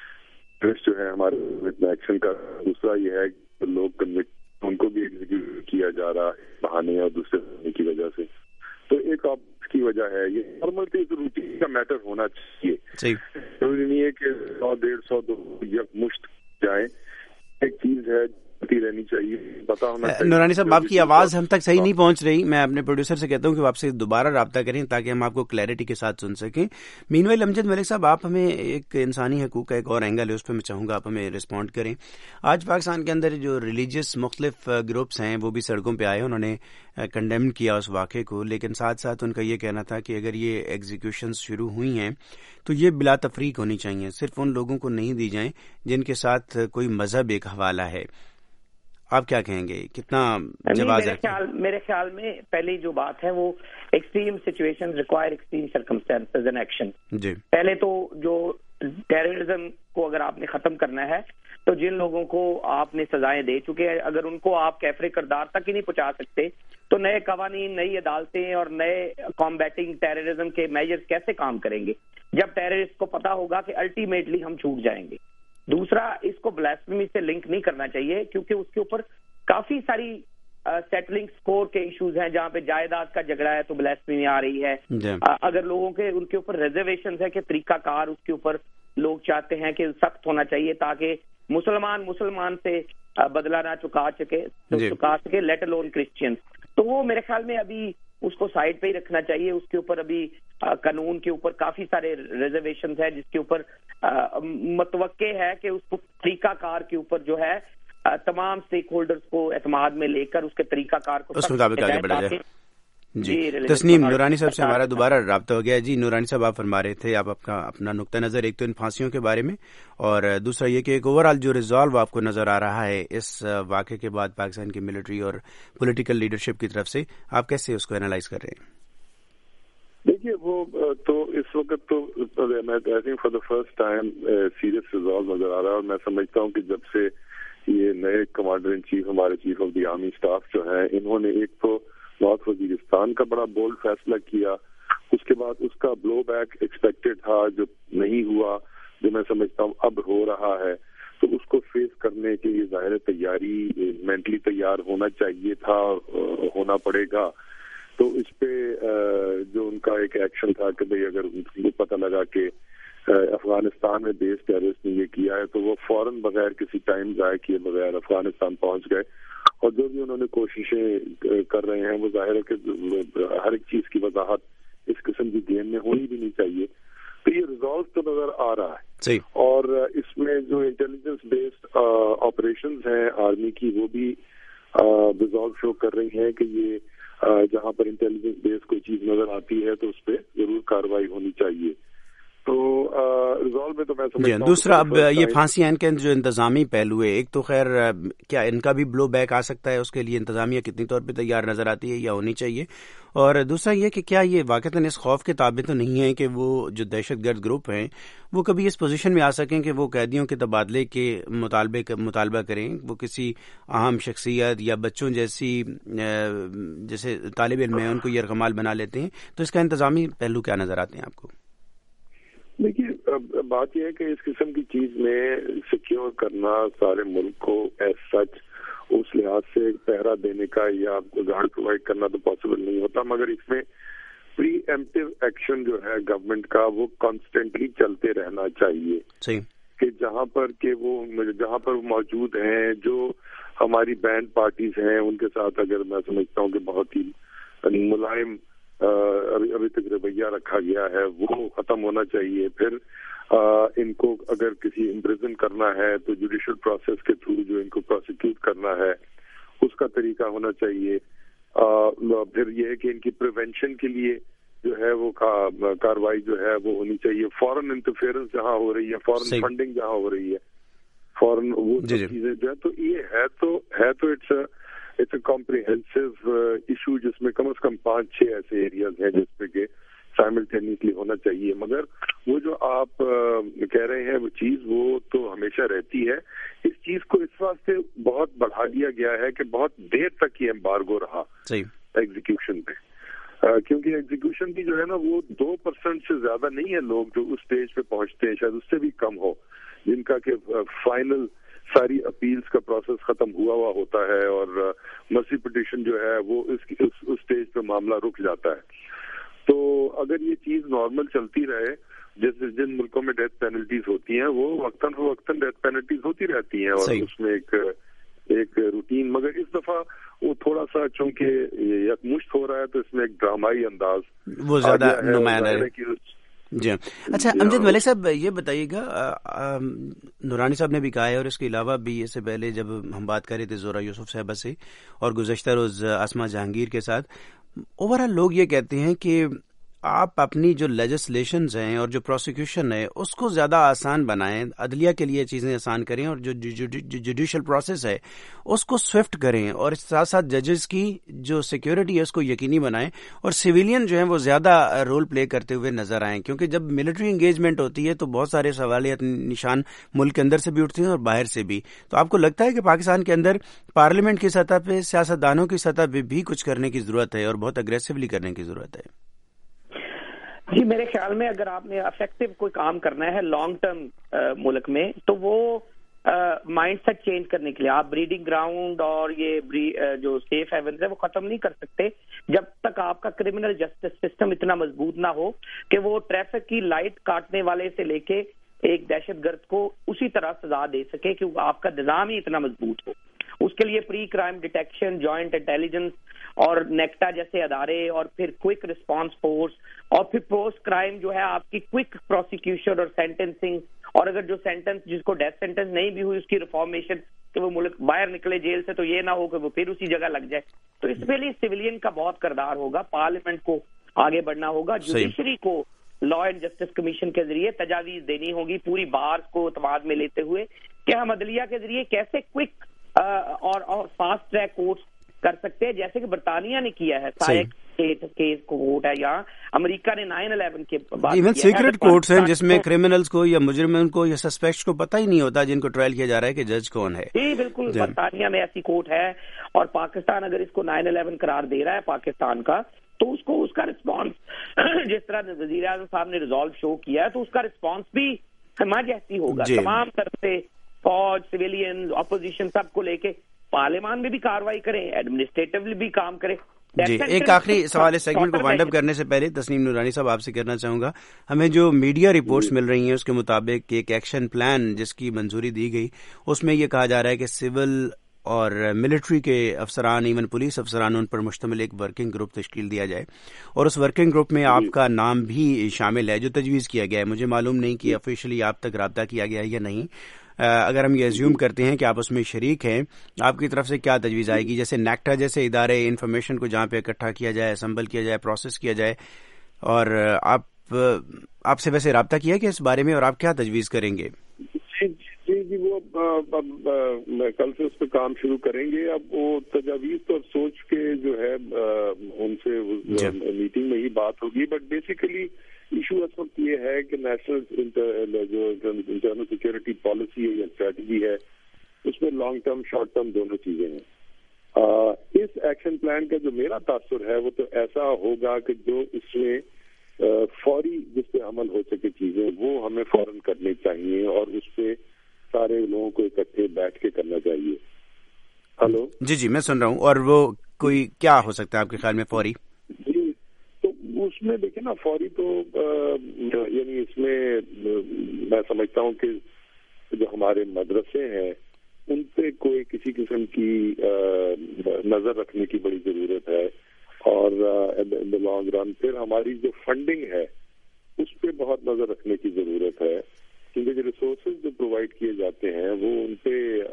ہے ہمارے ایکشن کا, دوسرا یہ ہے کہ لوگ ان کو بھی ایگزیکیوٹ کیا جا رہا ہے بہانے اور دوسرے کی وجہ سے. تو ایک آپ کی وجہ ہے یہ نارمل روٹین کا میٹر ہونا چاہیے. ضروری نہیں ہے کہ 100 150 یک مشت جائیں. ایک چیز ہے رہنی چاہیے, پتا ہونا چاہیے. نورانی صاحب, آپ کی آواز ہم تک صحیح نہیں پہنچ رہی. میں اپنے پروڈیوسر سے کہتا ہوں کہ وہ آپ سے دوبارہ رابطہ کریں تاکہ ہم آپ کو کلیئرٹی کے ساتھ سن سکیں. مینوائل امجد ملک صاحب, آپ ہمیں ایک انسانی حقوق کا ایک اور اینگل ہے اس پہ میں چاہوں گا آپ ہمیں رسپونڈ کریں. آج پاکستان کے اندر جو ریلیجیس مختلف گروپس ہیں وہ بھی سڑکوں پہ آئے, انہوں نے کنڈیم کیا اس واقعے کو, لیکن ساتھ ساتھ ان کا یہ کہنا تھا کہ اگر یہ ایگزیکیوشنز شروع ہوئی ہیں تو یہ بلا تفریق ہونی چاہیے, صرف ان لوگوں کو نہیں دی جائیں جن کے ساتھ کوئی مذہب ایک حوالہ ہے. آپ کیا کہیں گے, کتنا جواز ہے؟ میرے خیال میں پہلی جو بات ہے وہ extreme situation require extreme circumstances and action. پہلے تو جو ٹیررزم کو اگر آپ نے ختم کرنا ہے تو جن لوگوں کو آپ نے سزائیں دے چکے ہیں, اگر ان کو آپ کیفر کردار تک ہی نہیں پہنچا سکتے تو نئے قوانین, نئی عدالتیں اور نئے کامبیٹنگ ٹیررزم کے میجرز کیسے کام کریں گے جب ٹیررسٹ کو پتا ہوگا کہ الٹیمیٹلی ہم چھوٹ جائیں گے. دوسرا, اس کو بلاسفیمی سے لنک نہیں کرنا چاہیے کیونکہ اس کے اوپر کافی ساری سیٹلنگ سکور کے ایشوز ہیں جہاں پہ جائیداد کا جھگڑا ہے تو بلاسفیمی آ رہی ہے. اگر لوگوں کے ان کے اوپر ریزرویشنز ہے کہ طریقہ کار اس کے اوپر لوگ چاہتے ہیں کہ سخت ہونا چاہیے تاکہ مسلمان سے بدلہ نہ چکا سکے, لیٹ الون کرسچین. تو وہ میرے خیال میں ابھی اس کو سائڈ پہ ہی رکھنا چاہیے. اس کے اوپر ابھی قانون کے اوپر کافی سارے ریزرویشنز ہیں جس کے اوپر متوقع ہے کہ اس کو طریقہ کار کے اوپر جو ہے تمام سٹیک ہولڈرز کو اعتماد میں لے کر اس کے طریقہ کار کو اس مطابق آگے بڑھا جائے. جی, تسنیم نورانی صاحب سے ہمارا دوبارہ رابطہ ہو گیا. جی نورانی صاحب, آپ فرما رہے تھے, آپ اپنا نقطہ نظر ایک تو ان پھانسیوں کے بارے میں اور دوسرا یہ کہ ایک اوور آل جو ریزالو آپ کو نظر آ رہا ہے اس واقعے کے بعد پاکستان کی ملٹری اور پولیٹیکل لیڈرشپ کی طرف سے, آپ کیسے اس کو اینالائز کر رہے ہیں؟ دیکھیے وہ تو اس وقت تو میں for the first time serious resolve نظر آ رہا ہے, اور میں سمجھتا ہوں کہ جب سے یہ نئے کمانڈر ان چیف ہمارے chief of the army staff جو ہیں, انہوں نے ایک تو نارتھ وزیرستان کا بڑا بولڈ فیصلہ کیا, اس کے بعد اس کا بلو بیک ایکسپیکٹڈ تھا جو نہیں ہوا, جو میں سمجھتا ہوں اب ہو رہا ہے, تو اس کو فیس کرنے کے لیے ظاہر تیاری مینٹلی تیار ہونا چاہیے تھا, ہونا پڑے گا. تو اس پہ جو ان کا ایک ایکشن تھا کہ بھئی اگر ان کو پتہ لگا کہ افغانستان میں بیس ٹیررسٹ نے یہ کیا ہے تو وہ فوراً بغیر کسی ٹائم ضائع کیے بغیر افغانستان پہنچ گئے, اور جو بھی انہوں نے کوششیں کر رہے ہیں، وہ ظاہر ہے کہ ہر ایک چیز کی وضاحت اس قسم کی گیم میں ہونی بھی نہیں چاہیے. تو یہ ریزالو تو نظر آ رہا ہے. اور اس میں جو انٹیلیجنس بیسڈ آپریشنز ہیں آرمی کی، وہ بھی ریزالو شو کر رہی ہیں کہ یہ جہاں پر انٹیلیجنس بیس کوئی چیز نظر آتی ہے تو اس پہ ضرور کارروائی ہونی چاہیے. تو ریزالو میں تو میں سمجھتا ہوں. دوسرا، اب یہ پھانسیاں ان کے جو انتظامی پہلو ہے، ایک تو خیر کیا ان کا بھی بلو بیک آ سکتا ہے، اس کے لیے انتظامیہ کتنی طور پہ تیار نظر آتی ہے یا ہونی چاہیے، اور دوسرا یہ کہ کیا یہ واقعتاً اس خوف کے تابع تو نہیں ہے کہ وہ جو دہشت گرد گروپ ہیں وہ کبھی اس پوزیشن میں آ سکیں کہ وہ قیدیوں کے تبادلے کے مطالبہ کریں، وہ کسی اہم شخصیت یا بچوں جیسے طالب علم ہیں ان کو یرغمال بنا لیتے ہیں. تو اس کا انتظامی پہلو کیا نظر آتے ہیں آپ کو؟ دیکھیے، بات یہ ہے کہ اس قسم کی چیز میں سیکیور کرنا سارے ملک کو ایز سچ اس لحاظ سے پہرا دینے کا یا گارڈ پرووائڈ کرنا تو پاسبل نہیں ہوتا، مگر اس میں پری ایمپٹیو ایکشن جو ہے گورنمنٹ کا وہ کانسٹینٹلی چلتے رہنا چاہیے. کہ جہاں پر وہ موجود ہیں، جو ہماری بینڈ پارٹیز ہیں، ان کے ساتھ اگر میں سمجھتا ہوں کہ بہت ہی ملائم ابھی تک رویہ رکھا گیا ہے، وہ ختم ہونا چاہیے. پھر ان کو اگر کسی امپریزن کرنا ہے تو جوڈیشل پروسیس کے تھرو جو ان کو پروسیکیوٹ کرنا ہے اس کا طریقہ ہونا چاہیے. پھر یہ ہے کہ ان کی پریونشن کے لیے جو ہے وہ کاروائی جو ہے وہ ہونی چاہیے. فورن انٹرفیئرنس جہاں ہو رہی ہے، فورن فنڈنگ جہاں ہو رہی ہے، فورن وہ چیزیں جو ہے، تو یہ ہے تو اٹس اے کمپریہنسو ایشو جس میں کم از کم 5-6 ایسے ایریاز ہیں جس پہ کہ سائملٹینیسلی ہونا چاہیے. مگر وہ جو آپ کہہ رہے ہیں وہ چیز وہ تو ہمیشہ رہتی ہے. اس چیز کو اس واسطے بہت بڑھا دیا گیا ہے کہ بہت دیر تک یہ ایمبارگو رہا ایگزیکیوشن پہ، کیونکہ ایگزیکیوشن کی جو ہے نا وہ 2% سے زیادہ نہیں ہے لوگ جو اس اسٹیج پہ پہنچتے ہیں، شاید اس سے بھی کم ہو، جن کا کہ فائنل ساری اپیلز کا پروسیس ختم ہوا ہوتا ہے اور مرسی پٹیشن جو ہے وہ اس اسٹیج پہ معاملہ رک جاتا ہے. تو اگر یہ چیز نارمل چلتی رہے، جیسے جن ملکوں میں ڈیتھ پینلٹیز ہوتی ہیں وہ وقتاً فوقتاً ڈیتھ پینلٹیز ہوتی رہتی ہیں اور اس میں ایک روٹین، مگر اس دفعہ وہ تھوڑا سا چونکہ یکمشت ہو رہا ہے تو اس میں ایک ڈرامائی انداز وہ زیادہ نمایاں ہے. جی اچھا، امجد ملک صاحب یہ بتائیے گا، نورانی صاحب نے بھی کہا ہے اور اس کے علاوہ بھی اس سے پہلے جب ہم بات کر رہے تھے زہرہ یوسف صاحبہ سے اور گزشتہ روز اسما جہانگیر کے ساتھ، اوور آل لوگ یہ کہتے ہیں کہ آپ اپنی جو لیجسلیشنز ہیں اور جو پروسیکیوشن ہے اس کو زیادہ آسان بنائیں، عدلیہ کے لیے چیزیں آسان کریں، اور جو جوڈیشل پروسیس ہے اس کو سوئفٹ کریں، اور اس ساتھ ساتھ ججز کی جو سیکیورٹی ہے اس کو یقینی بنائیں، اور سویلین جو ہیں وہ زیادہ رول پلے کرتے ہوئے نظر آئیں. کیونکہ جب ملٹری انگیجمنٹ ہوتی ہے تو بہت سارے سوالیات نشان ملک کے اندر سے بھی اٹھتے ہیں اور باہر سے بھی. تو آپ کو لگتا ہے کہ پاکستان کے اندر پارلیمنٹ کی سطح پہ، سیاستدانوں کی سطح پہ بھی کچھ کرنے کی ضرورت ہے اور بہت اگریسولی کرنے کی ضرورت ہے؟ جی، میرے خیال میں اگر آپ نے افیکٹو کوئی کام کرنا ہے لانگ ٹرم ملک میں تو وہ مائنڈ سیٹ چینج کرنے کے لیے آپ بریڈنگ گراؤنڈ اور یہ جو سیف ہیونز ہے وہ ختم نہیں کر سکتے جب تک آپ کا کرمنل جسٹس سسٹم اتنا مضبوط نہ ہو کہ وہ ٹریفک کی لائٹ کاٹنے والے سے لے کے ایک دہشت گرد کو اسی طرح سزا دے سکے کہ آپ کا نظام ہی اتنا مضبوط ہو. اس کے لیے pre crime detection, joint intelligence اور نیکٹا جیسے ادارے، اور پھر کوئک رسپانس فورس، اور پھر پوسٹ کرائم جو ہے آپ کی کوئک پروسیکیوشن اور سینٹنسنگ، اور اگر جو سینٹنس جس کو ڈیتھ سینٹنس نہیں بھی ہوئی اس کی ریفارمیشن کہ وہ ملک باہر نکلے جیل سے تو یہ نہ ہو کہ وہ پھر اسی جگہ لگ جائے. تو اس کے لیے سویلین کا بہت کردار ہوگا، پارلیمنٹ کو آگے بڑھنا ہوگا، جوڈیشری کو لا اینڈ جسٹس کمیشن کے ذریعے تجاویز دینی ہوگی پوری بار کو اعتماد میں لیتے ہوئے کہ ہم عدلیہ کے ذریعے کیسے کوئک اور فاسٹ ٹریک کورٹس کر سکتے ہیں، جیسے کہ برطانیہ نے کیا ہے. کیس کورٹ ہے، یا امریکہ نے 9/11 کے بعد ایون سیکرٹ کورٹس ہیں جس میں کرمنلز کو یا مجرمین کو یا سسپیکٹس کو پتہ ہی نہیں ہوتا جن کو ٹرائل کیا جا رہا ہے کہ جج کون ہے. جی بالکل، برطانیہ میں ایسی کورٹ ہے، اور پاکستان اگر اس کو 9/11 قرار دے رہا ہے پاکستان کا تو اس کو اس کا رسپانس جس طرح وزیر اعظم صاحب نے ریزالو شو کیا ہے تو اس کا رسپانس بھی ہمارا جیسی ہوگا. تمام طرف سے فوج، سویلین، اپوزیشن سب کو لے کے پارلیمان میں بھی کاروائی کریں، ایڈمنسٹریٹولی بھی کام کریں. جی، ایک آخری سوال اس سیگمنٹ کو وائنڈ اپ کرنے سے پہلے تسنیم نورانی صاحب آپ سے کرنا چاہوں گا، ہمیں جو میڈیا رپورٹس مل رہی ہیں اس کے مطابق ایک ایکشن پلان جس کی منظوری دی گئی اس میں یہ کہا جا رہا ہے کہ سول اور ملٹری کے افسران، ایون پولیس افسران، ان پر مشتمل ایک ورکنگ گروپ تشکیل دیا جائے، اور اس ورکنگ گروپ میں آپ کا نام بھی شامل ہے جو تجویز کیا گیا ہے. مجھے معلوم نہیں کہ آفیشلی آپ تک رابطہ کیا گیا ہے یا نہیں. اگر ہم یہ ایزیوم کرتے ہیں کہ آپ اس میں شریک ہیں، آپ کی طرف سے کیا تجویز آئے گی؟ جیسے نیکٹا جیسے ادارے انفارمیشن کو جہاں پہ اکٹھا کیا جائے، اسمبل کیا جائے، پروسیس کیا جائے، اور آپ سے ویسے رابطہ کیا کہ اس بارے میں، اور آپ کیا تجویز کریں گے؟ جی وہ کل سے اس پہ کام شروع کریں گے. اب وہ تجاویز اور سوچ کے جو ہے ان سے میٹنگ میں ہی بات ہوگی. بٹ بیسیکلی ایشو اس وقت یہ ہے کہ نیشنل جو انٹرنل سیکورٹی پالیسی ہے یا اسٹریٹجی ہے، اس میں لانگ ٹرم شارٹ ٹرم دونوں چیزیں ہیں. اس ایکشن پلان کا جو میرا تاثر ہے وہ تو ایسا ہوگا کہ جو اس میں فوری جس پہ عمل ہو سکے چیزیں وہ ہمیں فوراً کرنی چاہیے، اور اس پہ سارے لوگوں کو اکٹھے بیٹھ کے کرنا چاہیے. ہلو جی میں سن رہا ہوں. اور وہ کوئی کیا ہو سکتا ہے آپ کے خیال میں فوری؟ جی تو اس میں دیکھیں نا، فوری تو یعنی اس میں میں سمجھتا ہوں کہ جو ہمارے مدرسے ہیں ان پہ کوئی کسی قسم کی نظر رکھنے کی بڑی ضرورت ہے، اور ان دا لانگ رن پھر ہماری جو فنڈنگ ہے اس پہ بہت نظر رکھنے کی ضرورت ہے، کیونکہ جو ریسورسز جو پرووائڈ کیے جاتے ہیں وہ ان پہ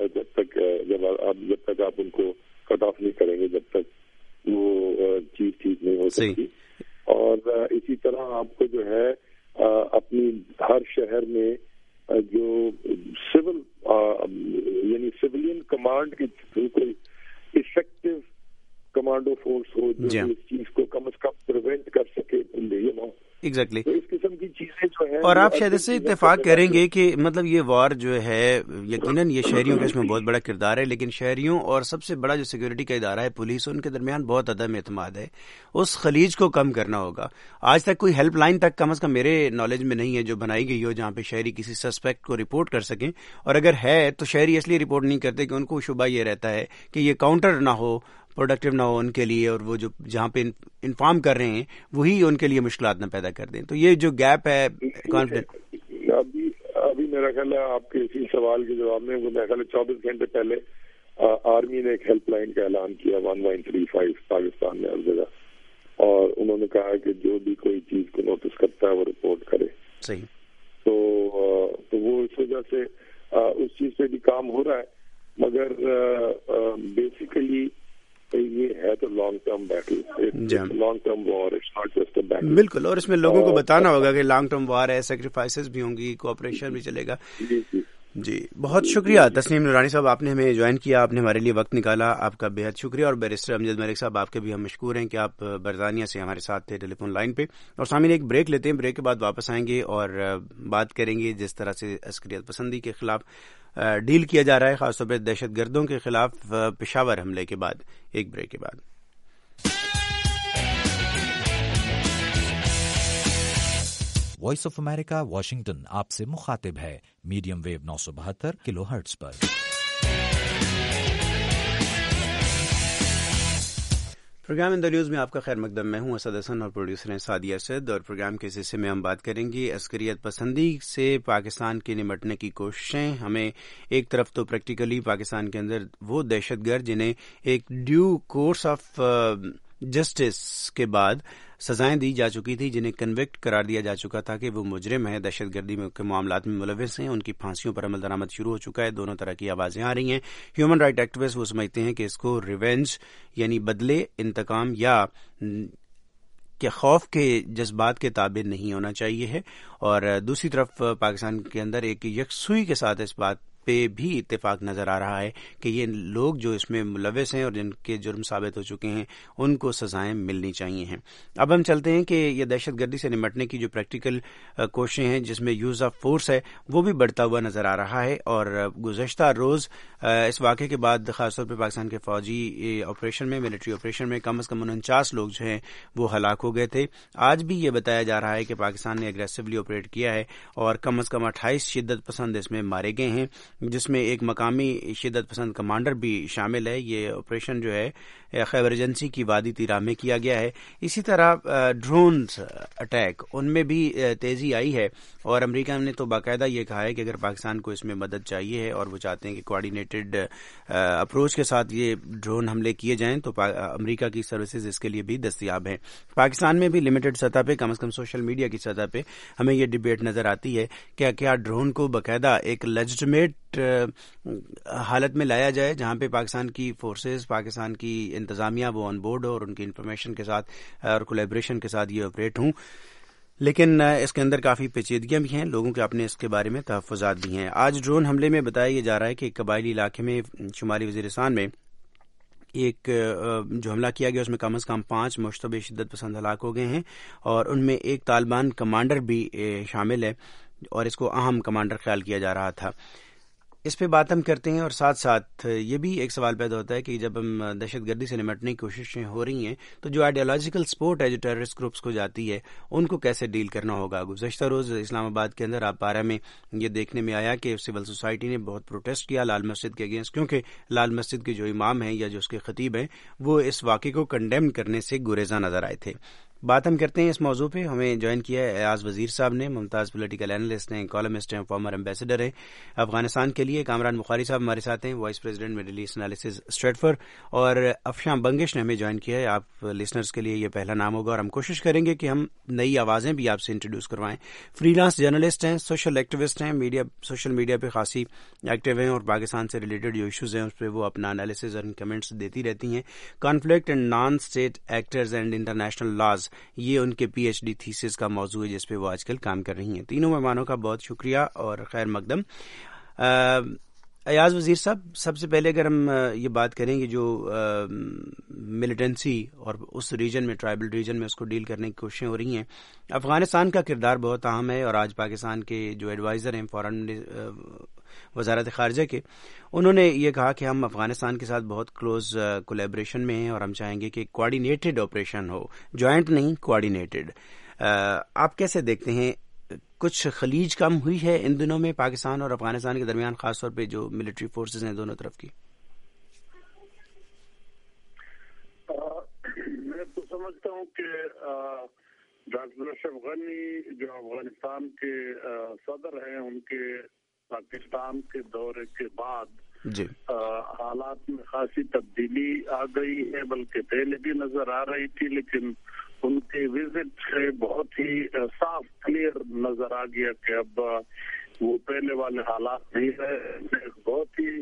جب تک آپ ان کو کٹ آف نہیں کریں گے جب تک وہ چیز ٹھیک نہیں ہو سکتی. اور اسی طرح آپ کو جو ہے اپنی ہر شہر میں جو سول یعنی سویلین کمانڈ کی بالکل افیکٹو کمانڈو فورس ہو جو اس چیز کو کم از کم پریونٹ کر سکے. ایگزیکٹلی اس قسم کی چیزیں جو ہیں. اور آپ شاید اس سے اتفاق کریں گے کہ مطلب یہ وار جو ہے یقیناً یہ شہریوں کا اس میں بہت بڑا کردار ہے، لیکن شہریوں اور سب سے بڑا جو سیکورٹی کا ادارہ ہے پولیس، ان کے درمیان بہت عدم اعتماد ہے. اس خلیج کو کم کرنا ہوگا. آج تک کوئی ہیلپ لائن تک کم از کم میرے نالج میں نہیں ہے جو بنائی گئی ہو جہاں پہ شہری کسی سسپیکٹ کو رپورٹ کر سکیں، اور اگر ہے تو شہری اس لیے رپورٹ نہیں کرتے کہ ان کو شبہ یہ رہتا ہے کہ یہ کاؤنٹر نہ ہو، پروڈکٹیو نہ ہو ان کے لیے، اور وہ جو جہاں پہ انفارم کر رہے ہیں وہی ان کے لیے مشکلات نہ پیدا کر دیں. تو یہ جو گیپ ہے کانفیڈنس ابھی میرا خیال ہے آپ کے اسی سوال کے جواب میں میرا خیال ہے 24 گھنٹے پہلے آرمی نے ایک ہیلپ لائن کا اعلان کیا 1935 پاکستان میں ہر جگہ، اور انہوں نے کہا کہ جو بھی کوئی چیز کو نوٹس کرتا ہے وہ رپورٹ کرے. صحیح. تو وہ اس وجہ سے اس چیز پہ بھی کام ہو رہا ہے، مگر بیسیکلی یہ ہے تو long term battle, long term war, it's not just a battle. بالکل. اور اس میں لوگوں کو بتانا ہوگا کہ لانگ ٹرم وار ہے، سیکریفائسز بھی ہوں گی، کوآپریشن بھی چلے گا. جی بہت شکریہ تسنیم نورانی صاحب، آپ نے ہمیں جوائن کیا، آپ نے ہمارے لیے وقت نکالا، آپ کا بے حد شکریہ. اور بیرسٹر امجد ملک صاحب، آپ کے بھی ہم مشکور ہیں کہ آپ برطانیہ سے ہمارے ساتھ تھے ٹیلی فون لائن پہ. اور سامعین ایک بریک لیتے ہیں، بریک کے بعد واپس آئیں گے اور بات کریں گے جس طرح سے عسکریت پسندی کے خلاف ڈیل کیا جا رہا ہے، خاص طور پہ دہشت گردوں کے خلاف پشاور حملے کے بعد. ایک بریک کے بعد. وائس آف امریکہ واشنگٹن آپ سے مخاطب ہے میڈیم ویو 972 کلو ہرٹز پر. پروگرام ان دا نیوز میں آپ کا خیر مقدم. میں ہوں اسد حسن اور پروڈیوسر ہیں سعدیہ اسد. اور پروگرام کے حصے میں ہم بات کریں گے عسکریت پسندی سے پاکستان کے نمٹنے کی کوششیں. ہمیں ایک طرف تو پریکٹیکلی پاکستان کے اندر وہ دہشت گرد جنہیں ایک ڈیو کورس آف جسٹس کے بعد سزائیں دی جا چکی تھی، جنہیں کنوکٹ قرار دیا جا چکا تھا کہ وہ مجرم ہیں، دہشت گردی کے معاملات میں ملوث ہیں، ان کی پھانسیوں پر عمل درآمد شروع ہو چکا ہے. دونوں طرح کی آوازیں آ رہی ہیں. ہیومن رائٹ ایکٹیوسٹ وہ سمجھتے ہیں کہ اس کو ریونج یعنی بدلے، انتقام یا کہ خوف کے جذبات کے تابع نہیں ہونا چاہیے ہے. اور دوسری طرف پاکستان کے اندر ایک یکسوئی کے ساتھ اس بات پہ بھی اتفاق نظر آ رہا ہے کہ یہ لوگ جو اس میں ملوث ہیں اور جن کے جرم ثابت ہو چکے ہیں ان کو سزائیں ملنی چاہیے ہیں. اب ہم چلتے ہیں کہ یہ دہشت گردی سے نمٹنے کی جو پریکٹیکل کوششیں ہیں جس میں یوز آف فورس ہے وہ بھی بڑھتا ہوا نظر آ رہا ہے. اور گزشتہ روز اس واقعے کے بعد خاص طور پہ پاکستان کے فوجی آپریشن میں، ملٹری آپریشن میں کم از کم 49 لوگ جو ہیں وہ ہلاک ہو گئے تھے. آج بھی یہ بتایا جا رہا ہے کہ پاکستان نے اگریسولی آپریٹ کیا ہے اور کم از کم 28 شدت پسند اس میں مارے گئے ہیں. جس میں ایک مقامی شدت پسند کمانڈر بھی شامل ہے. یہ آپریشن جو ہے خیبر ایجنسی کی وادی تیرا میں کیا گیا ہے. اسی طرح ڈرونز اٹیک ان میں بھی تیزی آئی ہے اور امریکہ نے تو باقاعدہ یہ کہا ہے کہ اگر پاکستان کو اس میں مدد چاہیے ہے اور وہ چاہتے ہیں کہ کوآرڈینیٹڈ اپروچ کے ساتھ یہ ڈرون حملے کیے جائیں تو امریکہ کی سروسز اس کے لیے بھی دستیاب ہیں. پاکستان میں بھی لمیٹڈ سطح پہ کم از کم سوشل میڈیا کی سطح پہ ہمیں یہ ڈبیٹ نظر آتی ہے کہ کیا ڈرون کو باقاعدہ ایک لیجٹمیٹ حالت میں لایا جائے جہاں پہ پاکستان کی فورسز، پاکستان کی انتظامیہ وہ آن بورڈ ہو اور ان کی انفارمیشن کے ساتھ اور کولیبریشن کے ساتھ یہ آپریٹ ہوں. لیکن اس کے اندر کافی پیچیدگیاں بھی ہیں، لوگوں کے اپنے اس کے بارے میں تحفظات بھی ہیں. آج ڈرون حملے میں بتایا یہ جا رہا ہے کہ ایک قبائلی علاقے میں شمالی وزیرستان میں ایک جو حملہ کیا گیا اس میں کم از کم 5 مشتبہ شدت پسند ہلاک ہو گئے ہیں اور ان میں ایک طالبان کمانڈر بھی شامل ہے اور اس کو اہم کمانڈر خیال کیا جا رہا تھا. اس پہ بات ہم کرتے ہیں اور ساتھ ساتھ یہ بھی ایک سوال پیدا ہوتا ہے کہ جب ہم دہشت گردی سے نمٹنے کی کوششیں ہو رہی ہیں تو جو آئیڈیالوجیکل سپورٹ ہے جو ٹیررسٹ گروپس کو جاتی ہے ان کو کیسے ڈیل کرنا ہوگا. گزشتہ روز اسلام آباد کے اندر آپارہ میں یہ دیکھنے میں آیا کہ سول سوسائٹی نے بہت پروٹیسٹ کیا لال مسجد کے اگینسٹ، کیونکہ لال مسجد کے جو امام ہیں یا جو اس کے خطیب ہیں وہ اس واقعے کو کنڈیم کرنے سے گریزاں نظر آئے تھے. بات ہم کرتے ہیں اس موضوع پہ. ہمیں جوائن کیا ہے ایاز وزیر صاحب نے، ممتاز پولیٹیکل اینالسٹ ہیں، کالمسٹ ہیں، فارمر ایمبیسڈر ہیں افغانستان کے لیے. کامران بخاری صاحب ہمارے ساتھ ہیں، vice president Middle East analysis Stratford, اور افشاں بنگش نے ہمیں جوائن کیا ہے. آپ لسنرز کے لیے یہ پہلا نام ہوگا اور ہم کوشش کریں گے کہ ہم نئی آوازیں بھی آپ سے انٹروڈیوس کروائیں. فری لانس جرنلسٹ ہیں، سوشل ایکٹیوسٹ ہیں، سوشل میڈیا پہ خاصی ایکٹیو ہیں اور پاکستان سے ریلیٹڈ جو ایشوز ہیں اس پہ وہ اپنا انالیسز اور کمنٹس دیتی رہتی ہیں. Conflict and non state actors and international laws یہ ان کے پی ایچ ڈی تھیسس کا موضوع ہے جس پہ وہ آج کل کام کر رہی ہیں. تینوں مہمانوں کا بہت شکریہ اور خیر مقدم. ایاز وزیر صاحب، سب سے پہلے اگر ہم یہ بات کریں کہ جو ملیٹنسی اور اس ریجن میں، ٹرائبل ریجن میں اس کو ڈیل کرنے کی کوششیں ہو رہی ہیں، افغانستان کا کردار بہت اہم ہے اور آج پاکستان کے جو ایڈوائزر ہیں فارن وزارت خارجہ کے، انہوں نے یہ کہا کہ ہم افغانستان کے ساتھ بہت کلوز کولیبریشن میں ہیں اور ہم چاہیں گے کہ کوآرڈینیٹڈ آپریشن ہو، جوائنٹ نہیں، کوآرڈینیٹڈ. آپ کیسے دیکھتے ہیں؟ کچھ خلیج کم ہوئی ہے ان دنوں میں پاکستان اور افغانستان کے درمیان، خاص طور پہ جو ملٹری فورسز ہیں دونوں طرف کی؟ میں تو سمجھتا ہوں کہ ڈاکٹر اشرف غنی جو افغانستان کے صدر ہیں، ان کے پاکستان کے دورے کے بعد جی حالات میں خاصی تبدیلی آ گئی ہے، بلکہ پہلے بھی نظر آ رہی تھی، لیکن ان کے وزٹ سے بہت ہی صاف کلیئر نظر آ گیا کہ اب وہ پہلے والے حالات نہیں رہے. بہت ہی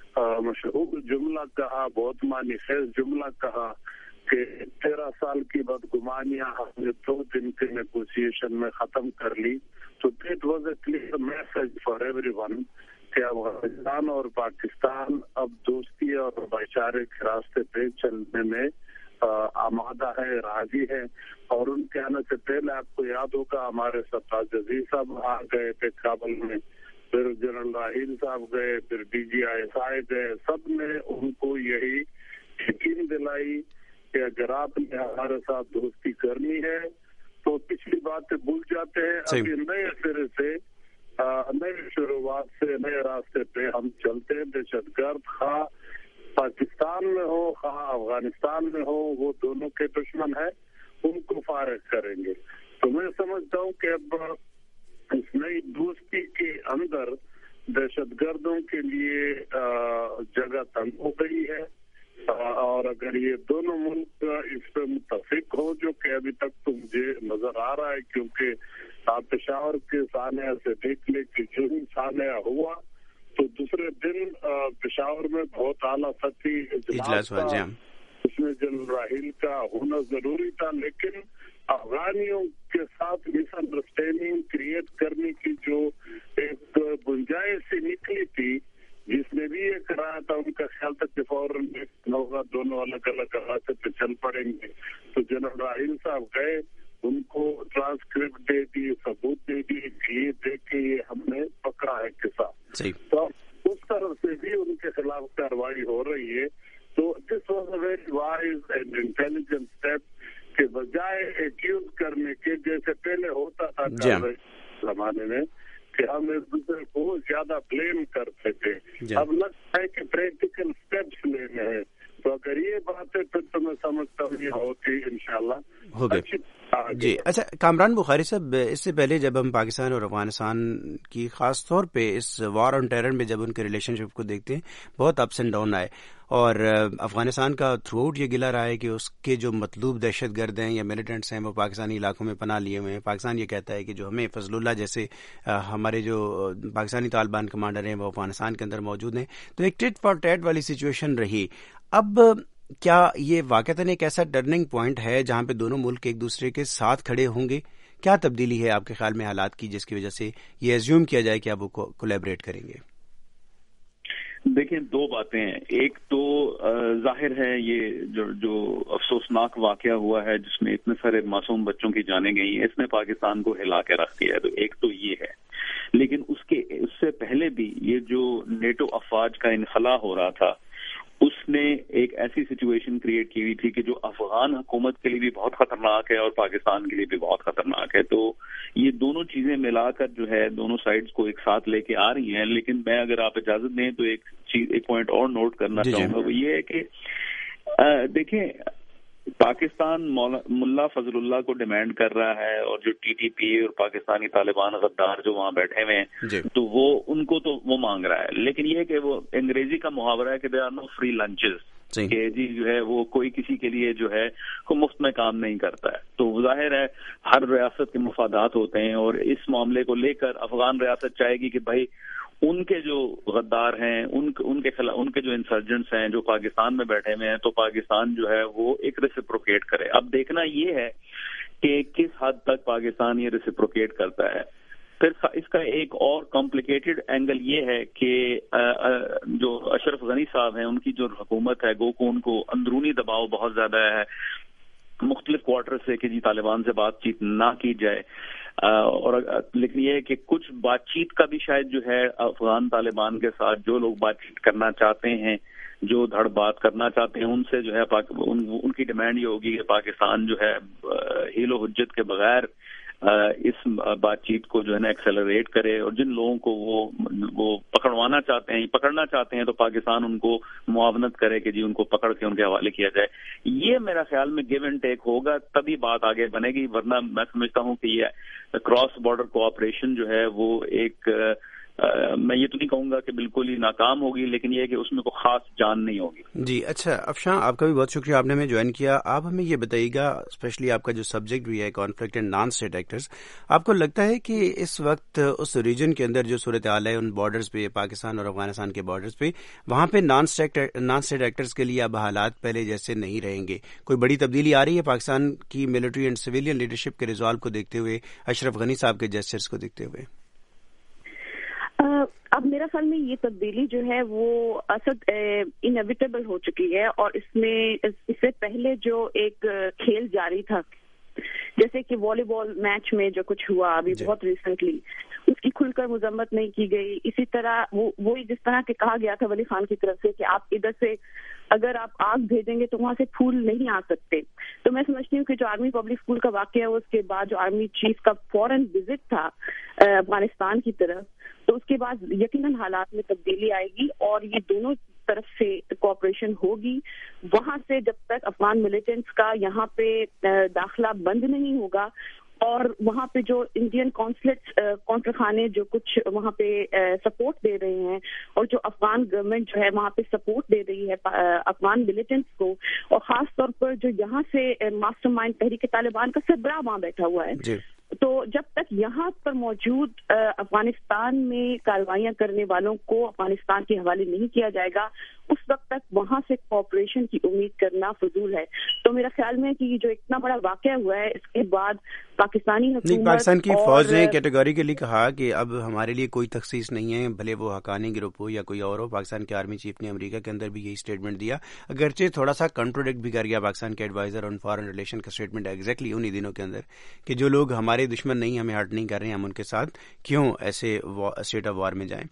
مشہور جملہ کہا، بہت معنی خیز جملہ کہا کہ 13 سال کی بدگمانیاں ہم نے 2 دن کے نیگوسیشن میں ختم کر لی. تو that was a clear message for everyone کہ افغانستان اور پاکستان اب دوستی اور بھائی چارے کے راستے پہ چلنے میں آمادہ ہے، راضی ہے. اور ان کے آنے سے پہلے آپ کو یاد ہوگا ہمارے سرفراز عزیز صاحب آ گئے تھے کابل میں، پھر جنرل راحیل صاحب گئے، پھر DGI گئے. سب نے ان کو یہی یقین دلائی کہ اگر آپ نے ہمارے ساتھ دوستی کرنی ہے تو پچھلی باتیں بھول جاتے ہیں، ابھی نئے سرے سے نئے شروعات سے نئے راستے پہ ہم چلتے ہیں. دہشت گرد خواہ پاکستان میں ہو خواہ افغانستان میں ہو، وہ دونوں کے دشمن ہیں، ان کو فارغ کریں گے. تو میں سمجھتا ہوں کہ اب اس نئی دوستی کے اندر دہشت گردوں کے لیے جگہ تنگ ہو گئی ہے. اور اگر یہ دونوں ملک اس پہ متفق ہو، جو کہ ابھی تک تو مجھے نظر آ رہا ہے، کیونکہ آپ پشاور کے سانحہ سے دیکھ لیں کہ جو ہی سانحہ ہوا تو دوسرے دن پشاور میں بہت اعلیٰ سطحی اجلاس تھا، اس میں جنرل راحیل کا ہونا ضروری تھا. لیکن افغانیوں کے ساتھ مس انڈرسٹینڈنگ کریٹ کرنے کی جو ایک گنجائش سے نکلی تھی، جس نے بھی یہ کرایا تھا، ان کا خیال تھا کہ فوراً ہوگا، دونوں الگ الگ راستے پہ چل پڑیں گے. تو جنرل راحیل صاحب گئے، ان کو ٹرانسکرپٹ دے دی، ثبوت دے دی کہ یہ دیکھ کے یہ ہم نے پکڑا ہے قصہ. تو اس طرح سے بھی ان کے خلاف کارروائی ہو رہی ہے. تو this was a very wise and intelligent step کہ بجائے ایکیوز کرنے کے جیسے پہلے ہوتا تھا زمانے میں کہ ہم ایک دوسرے کو زیادہ بلیم کرتے تھے. اب لگتا ہے کہ پریکٹیکل اسٹیپس لینے ہیں. تو اگر یہ بات ہے پھر تو میں سمجھتا ہوں یہ ہوتی انشاءاللہ ہوگا. جی اچھا کامران بخاری صاحب، اس سے پہلے جب ہم پاکستان اور افغانستان کی خاص طور پہ اس وار آن ٹیرر میں جب ان کے ریلیشن شپ کو دیکھتے ہیں بہت اپس اینڈ ڈاؤن آئے، اور افغانستان کا تھرو آؤٹ یہ گلا رہا ہے کہ اس کے جو مطلوب دہشت گرد ہیں یا ملیٹنٹس ہیں وہ پاکستانی علاقوں میں پناہ لیے ہوئے ہیں. پاکستان یہ کہتا ہے کہ جو ہمیں فضل اللہ جیسے ہمارے جو پاکستانی طالبان کمانڈر ہیں وہ افغانستان کے اندر موجود ہیں. تو ایک ٹٹ فار ٹیٹ والی سچویشن رہی. اب کیا یہ واقعتاً ایک ایسا ٹرننگ پوائنٹ ہے جہاں پہ دونوں ملک ایک دوسرے کے ساتھ کھڑے ہوں گے؟ کیا تبدیلی ہے آپ کے خیال میں حالات کی جس کی وجہ سے یہ ایزیوم کیا جائے کہ اب وہ کولیبریٹ کریں گے؟ دیکھیں دو باتیں ہیں. ایک تو ظاہر ہے یہ جو افسوسناک واقعہ ہوا ہے جس میں اتنے سارے معصوم بچوں کی جانیں گئی ہیں، اس نے پاکستان کو ہلا کے رکھ دیا ہے. تو ایک تو یہ ہے، لیکن اس سے پہلے بھی یہ جو نیٹو افواج کا انخلا ہو رہا تھا اس نے ایک ایسی سچویشن کریٹ کی ہوئی تھی کہ جو افغان حکومت کے لیے بھی بہت خطرناک ہے اور پاکستان کے لیے بھی بہت خطرناک ہے. تو یہ دونوں چیزیں ملا کر جو ہے دونوں سائڈز کو ایک ساتھ لے کے آ رہی ہیں. لیکن میں اگر آپ اجازت دیں تو ایک پوائنٹ اور نوٹ کرنا چاہوں گا، وہ یہ ہے کہ دیکھیں پاکستان ملا فضل اللہ کو ڈیمانڈ کر رہا ہے، اور جو ٹی ٹی پی اور پاکستانی طالبان غدار جو وہاں بیٹھے ہوئے ہیں تو وہ ان کو تو وہ مانگ رہا ہے. لیکن یہ کہ وہ انگریزی کا محاورہ ہے کہ they are no free lunches, کہ جی جو ہے وہ کوئی کسی کے لیے جو ہے وہ مفت میں کام نہیں کرتا ہے. تو ظاہر ہے ہر ریاست کے مفادات ہوتے ہیں، اور اس معاملے کو لے کر افغان ریاست چاہے گی کہ بھائی ان کے جو غدار ہیں، ان کے خلاف ان کے جو انسرجنٹس ہیں جو پاکستان میں بیٹھے ہوئے ہیں، تو پاکستان جو ہے وہ ایک ریسیپروکیٹ کرے. اب دیکھنا یہ ہے کہ کس حد تک پاکستان یہ ریسیپروکیٹ کرتا ہے. پھر اس کا ایک اور کمپلیکیٹڈ اینگل یہ ہے کہ جو اشرف غنی صاحب ہیں ان کی جو حکومت ہے گو کو ان کو اندرونی دباؤ بہت زیادہ ہے مختلف کوارٹر سے کہ جی طالبان سے بات چیت نہ کی جائے. اور لیکن یہ ہے کہ کچھ بات چیت کا بھی شاید جو ہے افغان طالبان کے ساتھ جو لوگ بات چیت کرنا چاہتے ہیں، جو دھڑ بات کرنا چاہتے ہیں، ان سے جو ہے ان کی ڈیمانڈ یہ ہوگی کہ پاکستان جو ہے حیل و حجت کے بغیر اس بات چیت کو جو ہے نا ایکسلریٹ کرے، اور جن لوگوں کو وہ پکڑنا چاہتے ہیں تو پاکستان ان کو معاونت کرے کہ جی ان کو پکڑ کے ان کے حوالے کیا جائے. یہ میرا خیال میں گیو اینڈ ٹیک ہوگا، تبھی بات آگے بنے گی. ورنہ میں سمجھتا ہوں کہ یہ کراس بارڈر کوآپریشن جو ہے وہ ایک میں یہ تو نہیں کہوں گا کہ بالکل ہی ناکام ہوگی، لیکن یہ کہ اس میں کوئی خاص جان نہیں ہوگی. جی اچھا افشاں، آپ کا بھی بہت شکریہ، آپ نے ہمیں جوائن کیا. آپ ہمیں یہ بتائیے گا، اسپیشلی آپ کا جو سبجیکٹ بھی ہے conflict and non state actors, آپ کو لگتا ہے کہ اس وقت اس ریجن کے اندر جو صورتحال ہے ان بارڈرز پہ، پاکستان اور افغانستان کے بارڈرز پہ، وہاں پہ نان اسٹیٹ ایکٹرز کے لیے اب حالات پہلے جیسے نہیں رہیں گے؟ کوئی بڑی تبدیلی آ رہی ہے پاکستان کی ملٹری اینڈ سویلین لیڈرشپ کے ریزالو کو دیکھتے ہوئے، اشرف غنی صاحب کے جیسچرز کو دیکھتے ہوئے؟ اب میرا خیال میں یہ تبدیلی جو ہے وہ اصل انیویٹیبل ہو چکی ہے، اور اس سے پہلے جو ایک کھیل جاری تھا، جیسے کہ والی بال میچ میں جو کچھ ہوا ابھی بہت ریسنٹلی، اس کی کھل کر مذمت نہیں کی گئی. اسی طرح وہی جس طرح کہ کہا گیا تھا ولی خان کی طرف سے کہ آپ ادھر سے اگر آپ آگ بھیجیں گے تو وہاں سے پھول نہیں آ سکتے. تو میں سمجھتی ہوں کہ جو آرمی پبلک اسکول کا واقعہ ہے اس کے بعد جو آرمی چیف کا فورن وزٹ تھا افغانستان کی طرف، تو اس کے بعد یقیناً حالات میں تبدیلی آئے گی، اور یہ دونوں طرف سے کوآپریشن ہوگی. وہاں سے جب تک افغان ملیٹنٹس کا یہاں پہ داخلہ بند نہیں ہوگا، اور وہاں پہ جو انڈین کونسل خانے جو کچھ وہاں پہ سپورٹ دے رہے ہیں، اور جو افغان گورنمنٹ جو ہے وہاں پہ سپورٹ دے رہی ہے افغان ملیٹنٹس کو، اور خاص طور پر جو یہاں سے ماسٹر مائنڈ تحریک طالبان کا سربراہ وہاں بیٹھا ہوا ہے، تو جب تک یہاں پر موجود افغانستان میں کارروائیاں کرنے والوں کو افغانستان کے حوالے نہیں کیا جائے گا، اس وقت تک وہاں سے کوآپریشن کی امید کرنا فضول ہے. تو میرا خیال میں کہ جو اتنا بڑا واقعہ ہوا ہے اس کے بعد پاکستانی حکومت، پاکستان کی فوج نے کیٹیگوریکلی کہا کہ اب ہمارے لیے کوئی تخصیص نہیں ہے، بھلے وہ حقانی گروپ ہو یا کوئی اور ہو. پاکستان کے آرمی چیف نے امریکہ کے اندر بھی یہی اسٹیٹمنٹ دیا، اگرچہ تھوڑا سا کنٹروڈکٹ بھی کر گیا پاکستان کے ایڈوائزر آن فارن ریلیشن کا اسٹیٹمنٹ ایگزیکٹلی انہی دنوں کے اندر، کہ جو لوگ ہمارے دشمن نہیں، ہمیں ہرٹ نہیں کر رہے ہیں، ہم ان کے ساتھ کیوں ایسے اسٹیٹ آف وار میں جائیں.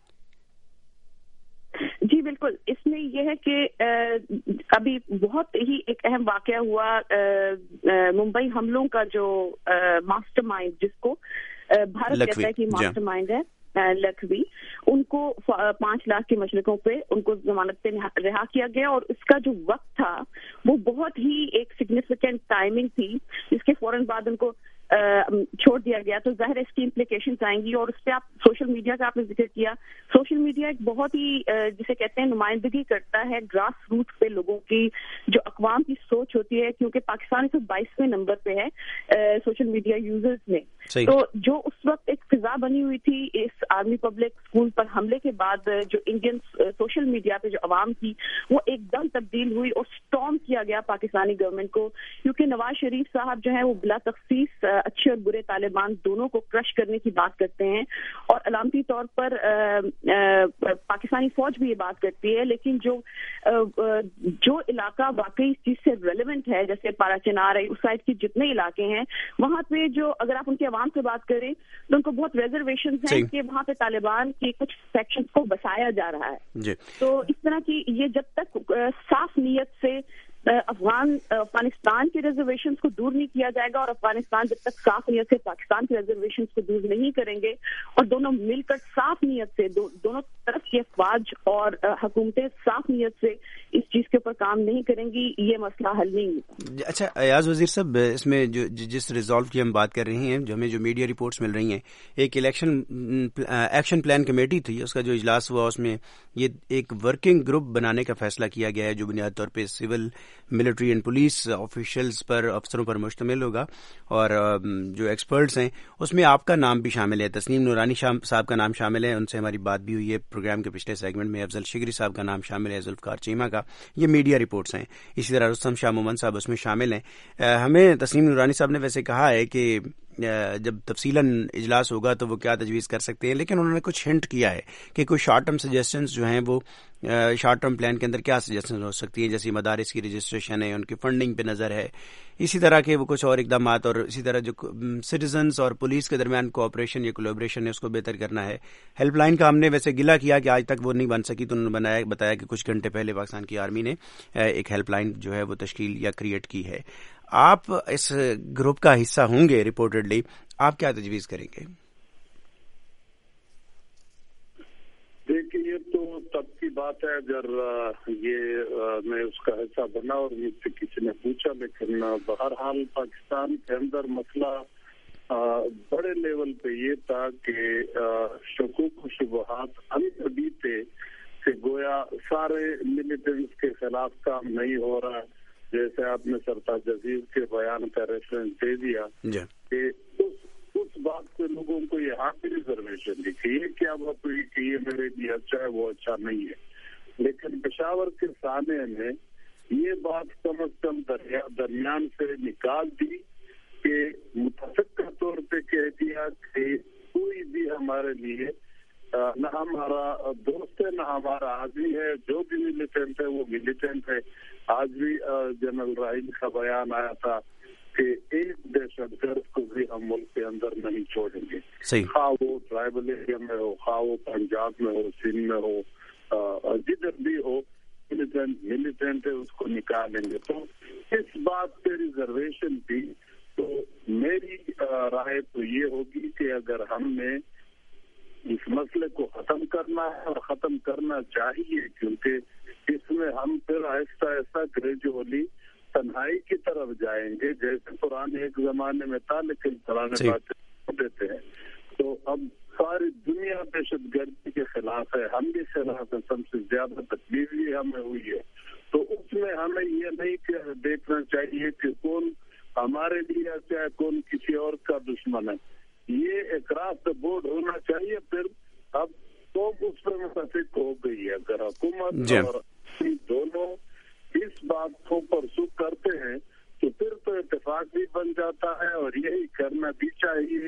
جی بالکل، اس میں یہ ہے کہ ابھی بہت ہی ایک اہم واقعہ ہوا ممبئی حملوں کا، جو ماسٹر مائنڈ جس کو بھارت کہتا ہے کہ ماسٹر مائنڈ ہے لکھوی، ان کو 5 لاکھ کے مشرقوں پہ ان کو ضمانت پہ رہا کیا گیا، اور اس کا جو وقت تھا وہ بہت ہی ایک سگنیفیکینٹ ٹائمنگ تھی، جس کے فوراً بعد ان کو چھوڑ دیا گیا. تو ظاہر اس کی امپلیکیشنز آئیں گی. اور اس پہ آپ سوشل میڈیا کا آپ نے ذکر کیا، سوشل میڈیا ایک بہت ہی جسے کہتے ہیں نمائندگی کرتا ہے گراس روٹ پہ لوگوں کی جو اقوام کی سوچ ہوتی ہے، کیونکہ پاکستان 22ویں نمبر پہ ہے سوشل میڈیا یوزرز میں. تو جو اس وقت ایک فضا بنی ہوئی تھی اس آرمی پبلک اسکول پر حملے کے بعد، جو انڈین سوشل میڈیا پہ جو عوام کی وہ ایک دم تبدیل ہوئی اور اسٹارم کیا گیا پاکستانی گورنمنٹ کو، کیونکہ نواز شریف صاحب جو ہیں وہ بلا تخصیص اچھے اور برے طالبان دونوں کو کرش کرنے کی بات کرتے ہیں، اور علامتی طور پر پاکستانی فوج بھی یہ بات کرتی ہے. لیکن جو علاقہ واقعی اس چیز سے ریلیونٹ ہے، جیسے پارا چنار ہے، اس سائڈ کے جتنے علاقے ہیں وہاں پہ جو اگر آپ ان کے عوام سے بات کریں تو ان کو بہت ریزرویشنز ہیں کہ وہاں پہ طالبان کے کچھ سیکشنز کو بسایا جا رہا ہے. تو اس طرح کی یہ جب تک صاف نیت سے افغانستان کے ریزرویشنز کو دور نہیں کیا جائے گا، اور افغانستان جب تک صاف نیت سے پاکستان کے ریزرویشنز کو دور نہیں کریں گے، اور دونوں مل کر صاف نیت سے دونوں طرف کی افواج اور حکومتیں صاف نیت سے اس چیز کے اوپر کام نہیں کریں گی، یہ مسئلہ حل نہیں ہوگا. اچھا ایاز وزیر صاحب، اس میں جس ریزالو کی ہم بات کر رہے ہیں، جو ہمیں جو میڈیا رپورٹس مل رہی ہیں، ایک ایکشن پلان کمیٹی تھی، اس کا جو اجلاس ہوا اس میں یہ ایک ورکنگ گروپ بنانے کا فیصلہ کیا گیا ہے جو بنیادی طور پہ civil, military and police officials پر، افسروں پر مشتمل ہوگا، اور جو ایکسپرٹس ہیں اس میں آپ کا نام بھی شامل ہے، تسنیم نورانی صاحب کا نام شامل ہے، ان سے ہماری بات بھی ہوئی ہے پروگرام کے پچھلے سیگمنٹ میں. افضل شگری صاحب کا نام شامل ہے، ذوالفقار چیمہ کا، یہ میڈیا رپورٹس ہیں. اسی طرح رستم شاہ مومن صاحب اس میں شامل ہیں. ہمیں تسنیم نورانی صاحب نے ویسے کہا ہے کہ جب تفصیلاً اجلاس ہوگا تو وہ کیا تجویز کر سکتے ہیں، لیکن انہوں نے کچھ ہنٹ کیا ہے کہ کوئی شارٹ ٹرم سجیشنز جو ہیں وہ شارٹ ٹرم پلان کے اندر کیا سجیشنز ہو سکتی ہیں، جیسے مدارس کی رجسٹریشن ہے، ان کی فنڈنگ پہ نظر ہے، اسی طرح کے وہ کچھ اور اقدامات، اور اسی طرح جو سٹیزنز اور پولیس کے درمیان کوآپریشن یا کولیبریشن ہے اس کو بہتر کرنا ہے. ہیلپ لائن کا ہم نے ویسے گلہ کیا کہ آج تک وہ نہیں بن سکی، تو انہوں نے بتایا کہ کچھ گھنٹے پہلے پاکستان کی آرمی نے ایک ہیلپ لائن جو ہے وہ تشکیل یا کریٹ کی ہے. آپ اس گروپ کا حصہ ہوں گے رپورٹڈلی، آپ کیا تجویز کریں گے؟ دیکھیے یہ تو تب کی بات ہے اگر یہ میں اس کا حصہ بنا اور مجھ سے کسی نے پوچھا، لیکن بہرحال پاکستان کے اندر مسئلہ بڑے لیول پہ یہ تھا کہ شکوک و شبہات ابھی تھے کہ گویا سارے ملیٹنٹس کے خلاف کام نہیں ہو رہا، جیسے آپ نے سرتاج عزیز کے بیان کا ریفرنس دے دیا کہ اس بات پہ لوگوں کو یہاں پہ ریزرویشن دکھی ہے کہ اب کہ یہ میرے لیے اچھا ہے وہ اچھا نہیں ہے. لیکن پشاور کے سامنے نے یہ بات کم از کم درمیان سے نکال دی کہ متفق کے طور پہ کہہ دیا کہ کوئی بھی ہمارے لیے نہ ہمارا دوست ہے نہ ہمارا آدمی ہے، جو بھی ملیٹنٹ ہے وہ ملیٹنٹ ہے. آج بھی جنرل راحیل کا بیان آیا تھا کہ ایک دہشت گرد کو بھی ہم ملک کے اندر نہیں چھوڑیں گے، خواہ وہ ٹرائبل ایریا میں ہو، خواہ وہ پنجاب میں ہو، سندھ میں ہو، جدھر بھی ہو، ملیٹنٹ ہے اس کو نکالیں گے. تو اس بات پہ ریزرویشن تھی. تو میری رائے تو یہ ہوگی کہ اگر ہم نے اس مسئلے کو ختم کرنا ہے اور ختم کرنا چاہیے، کیونکہ اس میں ہم پھر آہستہ آہستہ گریجولی تنہائی کی طرف جائیں گے، جیسے پرانے ایک زمانے میں تھا، لیکن پرانے باتیں دیتے ہیں. تو اب ساری دنیا دہشت گردی کے خلاف ہے، ہم بھی خلاف ہیں، سب سے زیادہ تکلیف بھی ہمیں ہوئی ہے. تو اس میں ہمیں یہ نہیں دیکھنا چاہیے کہ کون ہمارے لیے اچھا ہے، کون کسی اور کا دشمن ہے. یہ اکراس بورڈ ہونا چاہیے. پھر اب قوم اس پر متفق ہو گئی ہے. اگر حکومت اور دونوں اس بات کو پرسوخ کرتے ہیں تو پھر تو اتفاق بھی بن جاتا ہے، اور یہی کرنا بھی چاہیے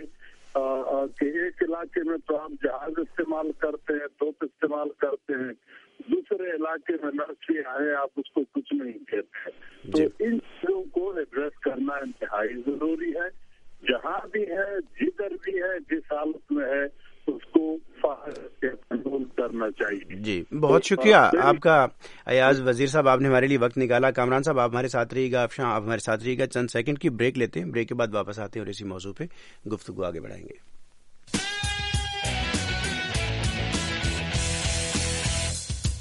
کہ ایک علاقے میں تو آپ جہاز استعمال کرتے ہیں، توپ استعمال کرتے ہیں، دوسرے علاقے میں لڑکے آئے آپ اس کو کچھ نہیں کہتے. تو ان چیزوں کو ایڈریس کرنا انتہائی ضروری ہے. جہاں بھی ہے، جدھر بھی ہے، جس حالت میں ہے، اس کو کنٹرول کرنا چاہیے. جی بہت شکریہ آپ کا ایاز وزیر صاحب، آپ نے ہمارے لیے وقت نکالا. کامران صاحب آپ ہمارے ساتھ رہیے گا، افشاں آپ ہمارے ساتھ رہیے گا. چند سیکنڈ کی بریک لیتے ہیں، بریک کے بعد واپس آتے ہیں اور اسی موضوع پہ گفتگو آگے بڑھائیں گے.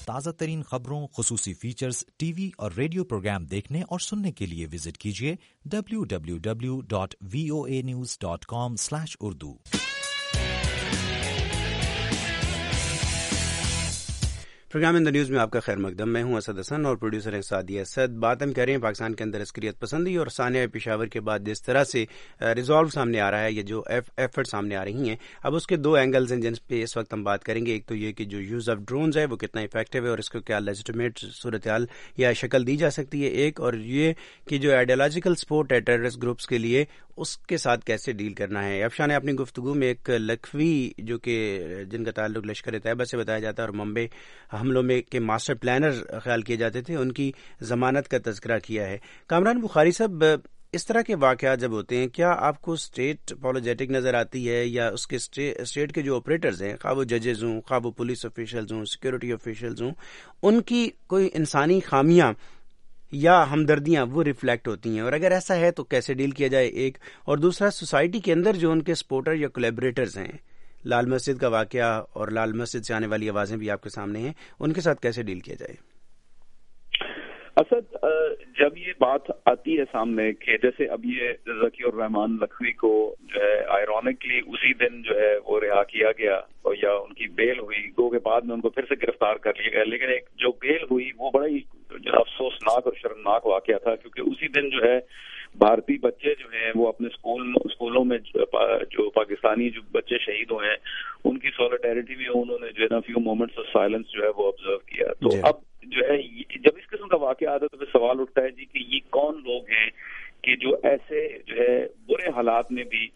ताज़ा तरीन खबरों, खुसूसी फीचर्स, टीवी और रेडियो प्रोग्राम देखने और सुनने के लिए विजिट कीजिए www.voanews.com/urdu। Programme in the news में आपका खैर मकदम। मैं हूं असद हसन और प्रोड्यूसर हैं सादिया असद। बात हम कर रहे हैं पाकिस्तान के अंदर अस्करियत पसंदी और सानिया पेशावर के बाद जिस तरह से रिजॉल्व सामने आ रहा है, ये जो एफर्ट सामने आ रही हैं, अब उसके दो एंगल्स हैं जिन पे इस वक्त हम बात करेंगे। एक तो ये कि जो यूज़ ऑफ ड्रोन्स है वो कितना इफेक्टिव है और इसको क्या लेजिटिमेट सूरत हाल या शक्ल दी जा सकती है, एक, और ये कि जो आइडियोलॉजिकल सपोर्ट है टेररिस्ट ग्रुप्स के लिए उसके साथ कैसे डील करना है। अफशान ने अपनी गुफ्तगू में एक लखवी जो कि जिनका ताल्लुक लश्कर तैयबा से बताया जाता है और मुंबई हमलों में के मास्टर प्लानर ख्याल किए जाते थे, उनकी जमानत का तज़किरा किया है। कामरान बुखारी साहब, इस तरह के वाक़यात जब होते हैं, क्या आपको स्टेट अपॉलोजेटिक नज़र आती है या उसके स्टेट के जो ऑपरेटर्स हैं, खा वो जजेस हों, खा वो पुलिस ऑफिशियल्स हों, सिक्योरिटी ऑफिशियल्स हों, उनकी कोई इंसानी खामियां या हमदर्दियां वो रिफ्लेक्ट होती हैं, और अगर ऐसा है तो कैसे डील किया जाए, एक, और दूसरा सोसाइटी के अंदर जो उनके सपोर्टर या कोलैबोरेटर्स हैं, लाल मस्जिद का वाकया और लाल मस्जिद से आने वाली आवाजें भी आपके सामने हैं, उनके साथ कैसे डील किया जाए? असद, जब ये बात आती है सामने कि जैसे अब ये ज़कीउर रहमान लखवी को जो है आयरॉनिकली उसी दिन जो है वो रिहा किया गया और या उनकी बेल हुई, गो के बाद में उनको फिर से गिरफ्तार कर लिया गया, लेकिन एक जो बेल हुई वो बड़ा ही अफसोसनाक और शर्मनाक वाकया था, क्योंकि उसी दिन जो है भारतीय बच्चे जो हैं वो अपने स्कूलों में जो पाकिस्तानी जो बच्चे शहीद हुए हैं उनकी सॉलिडेरिटी में उन्होंने जो है ना फ्यू मोमेंट्स ऑफ साइलेंस जो है वो ऑब्जर्व किया। तो अब जो है जब इस किस्म का वाकया आता है तो फिर सवाल उठता है जी कि ये कौन लोग हैं कि जो ऐसे जो है बुरे हालात में भी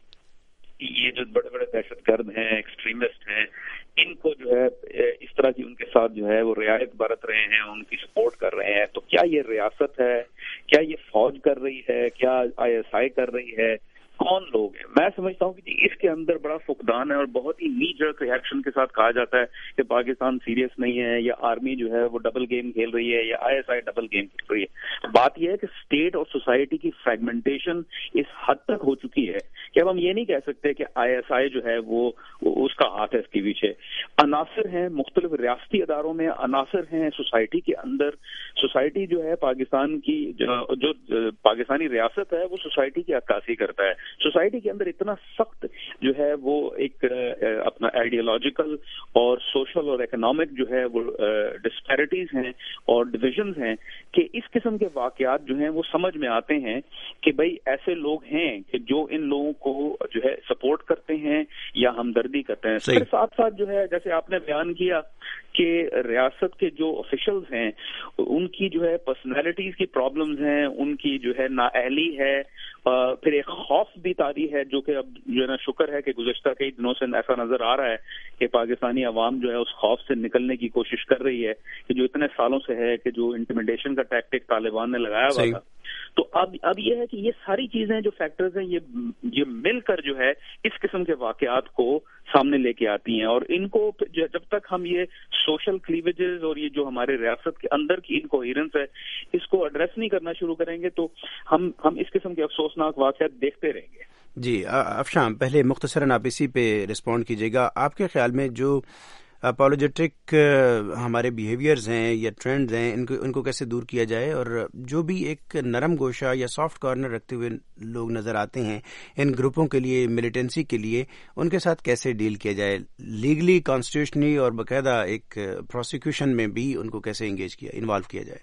ये जो बड़े बड़े दहशतगर्द हैं, एक्सट्रीमिस्ट हैं, इनको जो है इस तरह की उनके साथ जो है वो रियायत बरत रहे हैं, उनकी सपोर्ट कर रहे हैं। तो क्या ये रियासत है, क्या ये फौज कर रही है, क्या ISI कर रही है, कौन लोग हैं? मैं समझता हूँ कि इसके अंदर बड़ा फुकदान है और बहुत ही नी जर्क रिएक्शन के साथ कहा जाता है कि पाकिस्तान सीरियस नहीं है या आर्मी जो है वो डबल गेम खेल रही है या ISI डबल गेम खेल रही है। बात यह है कि स्टेट और सोसाइटी की फ्रेगमेंटेशन इस हद तक हो चुकी है कि अब हम ये नहीं कह सकते कि ISI जो है वो उसका हाथ है इसके पीछे। अनासर हैं मुख्तलिफ रियासती अदारों में, अनासर हैं सोसाइटी के अंदर। सोसाइटी जो है पाकिस्तान की जो पाकिस्तानी रियासत है वो सोसाइटी की अक्कासी करता है। सोसाइटी के अंदर इतना सख्त जो है वो एक अपना आइडियोलॉजिकल और सोशल और इकोनॉमिक जो है वो डिस्पैरिटीज हैं और डिविजन्स हैं कि इस किस्म के वाकयात जो हैं वो समझ में आते हैं कि भाई ऐसे लोग हैं कि जो इन लोगों को जो है सपोर्ट करते हैं या हमदर्दी करते हैं। इसके साथ साथ जो है जैसे आपने बयान किया कि रियासत के जो ऑफिशियल्स हैं उनकी जो है पर्सनैलिटीज की प्रॉब्लम्स हैं, उनकी जो है नाअहली है, फिर एक खौफ भी तारी है जो कि अब जो है ना शुक्र है कि गुज़श्ता कई दिनों से ऐसा नजर आ रहा है कि पाकिस्तानी अवाम जो है उस खौफ से निकलने की कोशिश कर रही है कि जो इतने सालों से है कि जो इंटिमिडेशन का टैक्टिक तालिबान ने लगाया हुआ था। तो अब ये है कि ये सारी चीजें जो फैक्टर्स हैं ये मिलकर जो है इस किस्म के वाकयात को सामने लेके आती हैं, और इनको जब तक हम ये सोशल क्लीवेजेस और ये जो हमारे रियासत के अंदर की इनकोहेरेंस है इसको एड्रेस नहीं करना शुरू करेंगे तो हम इस किस्म के अफसोसनाक वाकयात देखते रहेंगे। जी अफशान, पहले मुख्तसरन आप इसी पे रिस्पॉन्ड कीजिएगा। आपके ख्याल में जो अपॉलोजेटिक हमारे बिहेवियर्स हैं या ट्रेंड्स हैं इनको कैसे दूर किया जाए, और जो भी एक नरम गोशा या सॉफ्ट कॉर्नर रखते हुए लोग नजर आते हैं इन ग्रुपों के लिए, मिलिटेंसी के लिए, उनके साथ कैसे डील किया जाए, लीगली, कॉन्स्टिट्यूशनली और बाकायदा एक प्रोसिक्यूशन में भी उनको कैसे इन्वॉल्व किया जाए?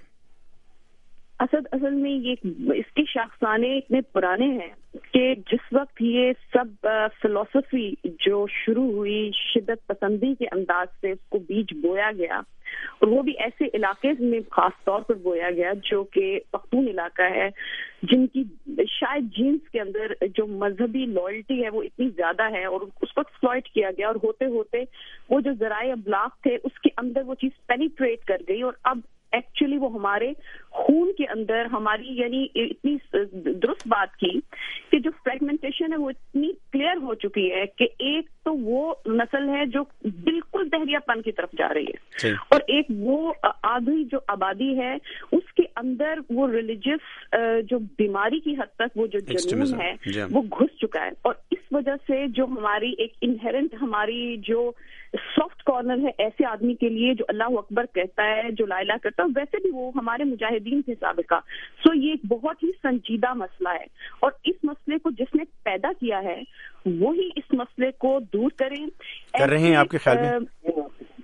असल में ये इसके शाखसाने इतने पुराने हैं कि जिस वक्त ये सब फिलॉसफी जो शुरू हुई शिद्दत पसंदी के अंदाज से उसको बीज बोया गया, और वो भी ऐसे इलाके में खास तौर पर बोया गया जो कि पख्तून इलाका है, जिनकी शायद जीन्स के अंदर जो मजहबी लॉयल्टी है वो इतनी ज्यादा है, और उसको एक्सप्लॉइट किया गया, और होते होते वो जो ज़राए अब्लाग थे उसके अंदर वो चीज पेनिट्रेट कर गई, और अब एक्चुअली वो हमारे खून के अंदर हमारी यानी इतनी दुरुस्त बात की कि जो फ्रेगमेंटेशन है वो इतनी क्लियर हो चुकी है कि एक तो वो नस्ल है जो बिल्कुल दहरियापन की तरफ जा रही है, और एक वो आधी जो आबादी है उसके اندر وہ ریلیجیس جو بیماری کی حد تک وہ جو جنون ہے وہ گھس چکا ہے، اور اس وجہ سے جو ہماری ایک انہیرنٹ ہماری جو سافٹ کارنر ہے ایسے آدمی کے لیے جو اللہ اکبر کہتا ہے، جو لا الہ کرتا ہے، ویسے بھی وہ ہمارے مجاہدین تھے سابقہ. سو یہ ایک بہت ہی سنجیدہ مسئلہ ہے، اور اس مسئلے کو جس نے پیدا کیا ہے وہی اس مسئلے کو دور کر رہے ہیں. آپ کے خیال میں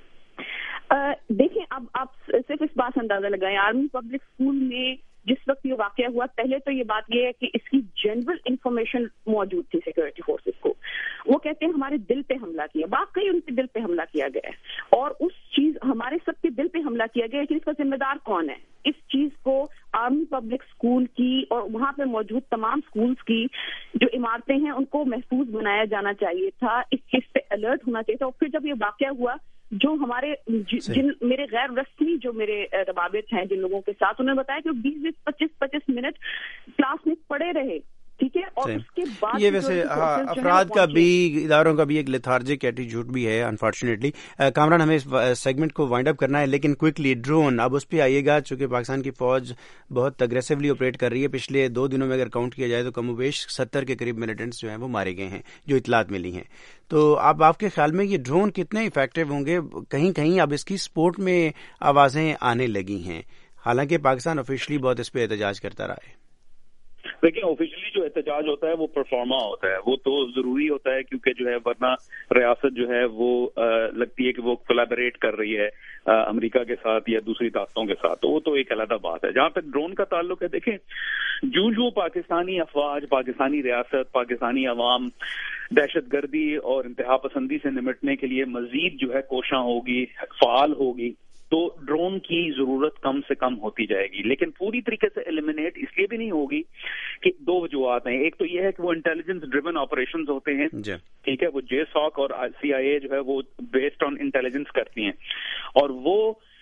دیکھیں، اب آپ صرف اس بات سے اندازہ لگائیں، آرمی پبلک اسکول میں جس وقت یہ واقعہ ہوا، پہلے تو یہ بات یہ ہے کہ اس کی جنرل انفارمیشن موجود تھی سیکورٹی فورسز کو. وہ کہتے ہیں ہمارے دل پہ حملہ کیا، واقعی ان کے دل پہ حملہ کیا گیا ہے، اور اس چیز ہمارے سب کے دل پہ حملہ کیا گیا ہے کہ اس کا ذمہ دار کون ہے. اس چیز کو آرمی پبلک اسکول کی اور وہاں پہ موجود تمام اسکولس کی جو عمارتیں ہیں ان کو محفوظ بنایا جانا چاہیے تھا، اس چیز پہ الرٹ ہونا چاہیے تھا. اور پھر جب یہ واقعہ ہوا، جو ہمارے جن میرے غیر رسمی جو میرے روابط ہیں جن لوگوں کے ساتھ، انہوں نے بتایا کہ 20-25 منٹ کلاس میں پڑے رہے، ٹھیک ہے، اور اس کے بعد یہ ویسے افراد کا بھی، اداروں کا بھی ایک لیتھارجک ایٹیٹیوڈ بھی ہے انفارچونیٹلی. کامران، ہمیں اس سیگمنٹ کو وائنڈ اپ کرنا ہے، لیکن کوئکلی ڈرون، اب اس پہ آئیے گا. چونکہ پاکستان کی فوج بہت اگریسولی آپریٹ کر رہی ہے. پچھلے 2 دنوں میں اگر کاؤنٹ کیا جائے تو کم و بیش 70 کے قریب ملیٹنٹس جو ہیں وہ مارے گئے ہیں، جو اطلاعات ملی ہیں. تو اب آپ کے خیال میں یہ ڈرون کتنے افیکٹو ہوں گے؟ کہیں کہیں اب اس کی سپورٹ میں آوازیں آنے لگی ہیں، حالانکہ پاکستان آفیشلی بہت اس پہ احتجاج کرتا رہا ہے. دیکھیں، آفیشلی جو احتجاج ہوتا ہے وہ پرفارما ہوتا ہے، وہ تو ضروری ہوتا ہے، کیونکہ جو ہے ورنہ ریاست جو ہے وہ لگتی ہے کہ وہ کولیبریٹ کر رہی ہے امریکہ کے ساتھ یا دوسری طاقتوں کے ساتھ، تو وہ تو ایک علیحدہ بات ہے. جہاں تک ڈرون کا تعلق ہے، دیکھیں جو پاکستانی افواج، پاکستانی ریاست، پاکستانی عوام دہشت گردی اور انتہا پسندی سے نمٹنے کے لیے مزید جو ہے کوشاں ہوگی، فعال ہوگی، تو ڈرون کی ضرورت کم سے کم ہوتی جائے گی. لیکن پوری طریقے سے ایلیمینیٹ اس لیے بھی نہیں ہوگی کہ 2 وجوہات ہیں. ایک تو یہ ہے کہ وہ انٹیلیجنس ڈریون آپریشنز ہوتے ہیں، ٹھیک ہے، وہ جے ساک اور CIA جو ہے وہ بیسڈ آن انٹیلیجنس کرتی ہیں، اور وہ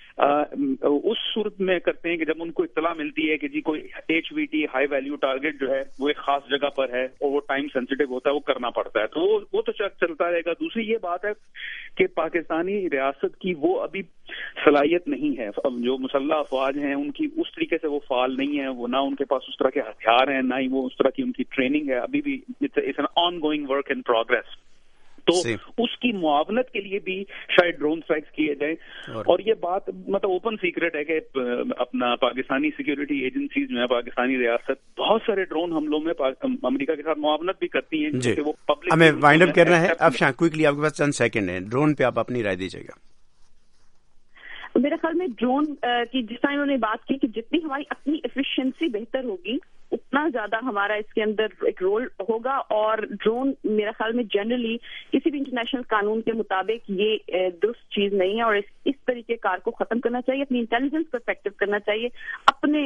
اس صورت میں کرتے ہیں کہ جب ان کو اطلاع ملتی ہے کہ جی کوئی HVT ہائی ویلیو ٹارگٹ جو ہے وہ ایک خاص جگہ پر ہے اور وہ ٹائم سینسیٹیو ہوتا ہے، وہ کرنا پڑتا ہے، تو وہ تو چلتا رہے گا. دوسری یہ بات ہے کہ پاکستانی ریاست کی وہ ابھی صلاحیت نہیں ہے، جو مسلح افواج ہیں ان کی اس طریقے سے وہ فعال نہیں ہے، وہ نہ ان کے پاس اس طرح کے ہتھیار ہیں، نہ ہی وہ اس طرح کی ان کی ٹریننگ ہے. ابھی بھی it's an ongoing work in progress. تو اس کی معاونت کے لیے بھی شاید ڈرون اسٹرائکس کیے جائیں. اور یہ بات مطلب اوپن سیکرٹ ہے کہ اپنا پاکستانی سیکیورٹی ایجنسیز جو ہیں، پاکستانی ریاست بہت سارے ڈرون حملوں میں امریکہ کے ساتھ معاونت بھی کرتی ہیں. وہ پبلک ہمیں وائنڈ اپ کرنا ہے. اب کوئکلی آپ کے پاس چند سیکنڈ ہیں، ڈرون پہ آپ اپنی رائے دیجیے گا. میرے خیال میں ڈرون کی جس طرح انہوں نے بات کی کہ جتنی ہماری اپنی ایفیشنسی بہتر ہوگی اتنا زیادہ ہمارا اس کے اندر ایک رول ہوگا. اور ڈرون میرے خیال میں جنرلی کسی بھی انٹرنیشنل قانون کے مطابق یہ درست چیز نہیں ہے، اور اس طریقے کار کو ختم کرنا چاہیے، اپنی انٹیلیجنس پرسپیکٹو کرنا چاہیے، اپنی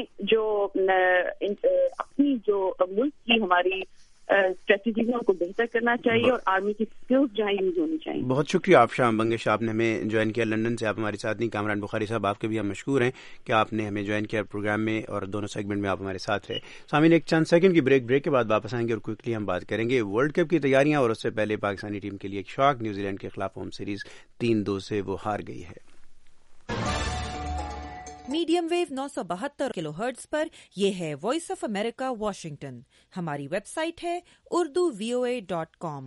جو ملک کی ہماری اسٹریٹجیوں کو بہتر کرنا چاہیے، اور آرمی کی اسکلز جہاں یوز ہونی چاہیے. بہت شکریہ آپ شام بنگش، آپ نے ہمیں جوائن کیا لندن سے. آپ ہمارے ساتھ نہیں. کامران بخاری صاحب، آپ کے بھی ہم مشکور ہیں کہ آپ نے ہمیں جوائن کیا پروگرام میں، اور دونوں سیگمنٹ میں آپ ہمارے ساتھ رہے. سامعین، ایک چند سیکنڈ کی بریک کے بعد واپس آئیں گے اور کوئکلی ہم بات کریں گے ورلڈ کپ کی تیاریاں، اور اس سے پہلے پاکستانی ٹیم کے لیے ایک شاک، نیوزی لینڈ کے خلاف ہوم سیریز 3-2 سے وہ ہار گئی ہے. میڈیم ویو 972 کلو ہرٹز پر یہ ہے وائس آف امریکہ واشنگٹن. ہماری ویب سائٹ ہے urduvoa.com.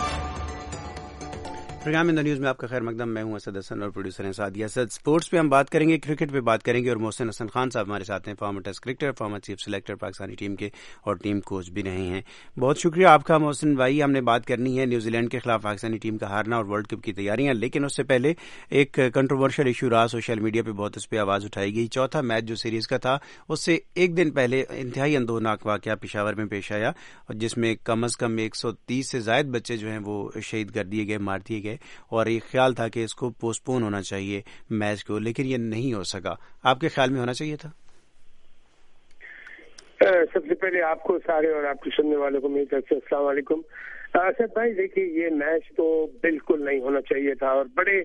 Programme in the news میں آپ کا خیر مقدم. میں ہوں اسد حسن اور پروڈیوسر ہیں سعدیہ اسد. اسپورٹس پہ ہم بات کریں گے، کرکٹ پہ بات کریں گے، اور محسن حسن خان صاحب ہمارے ساتھ ہیں، former test cricketer, former chief selector Pakistani team کے، اور ٹیم کوچ بھی رہے ہیں. بہت شکریہ آپ کا محسن بھائی. ہم نے بات کرنی ہے نیوزی لینڈ کے خلاف پاکستانی ٹیم کا ہارنا اور ورلڈ کپ کی تیاریاں، لیکن اس سے پہلے ایک کنٹروورشل ایشو رہا سوشل میڈیا پہ، بہت اس پہ آواز اٹھائی گئی. چوتھا میچ جو سیریز کا تھا اس سے ایک دن پہلے انتہائی اندوہناک واقعہ پشاور میں پیش آیا، اور جس میں کم از کم 130 سے زائد بچے جو ہیں وہ شہید کر دیے گئے، مار دیے گئے، اور ایک خیال تھا کہ اس کو پوسٹ پون ہونا چاہیے میچ کو، لیکن یہ نہیں ہو سکا. آپ کے خیال میں ہونا چاہیے تھا؟ سب سے پہلے آپ کو سارے اور آپ کے سننے والوں کو میری طرف سے السلام علیکم. اسد بھائی، دیکھیے یہ میچ تو بالکل نہیں ہونا چاہیے تھا، اور بڑے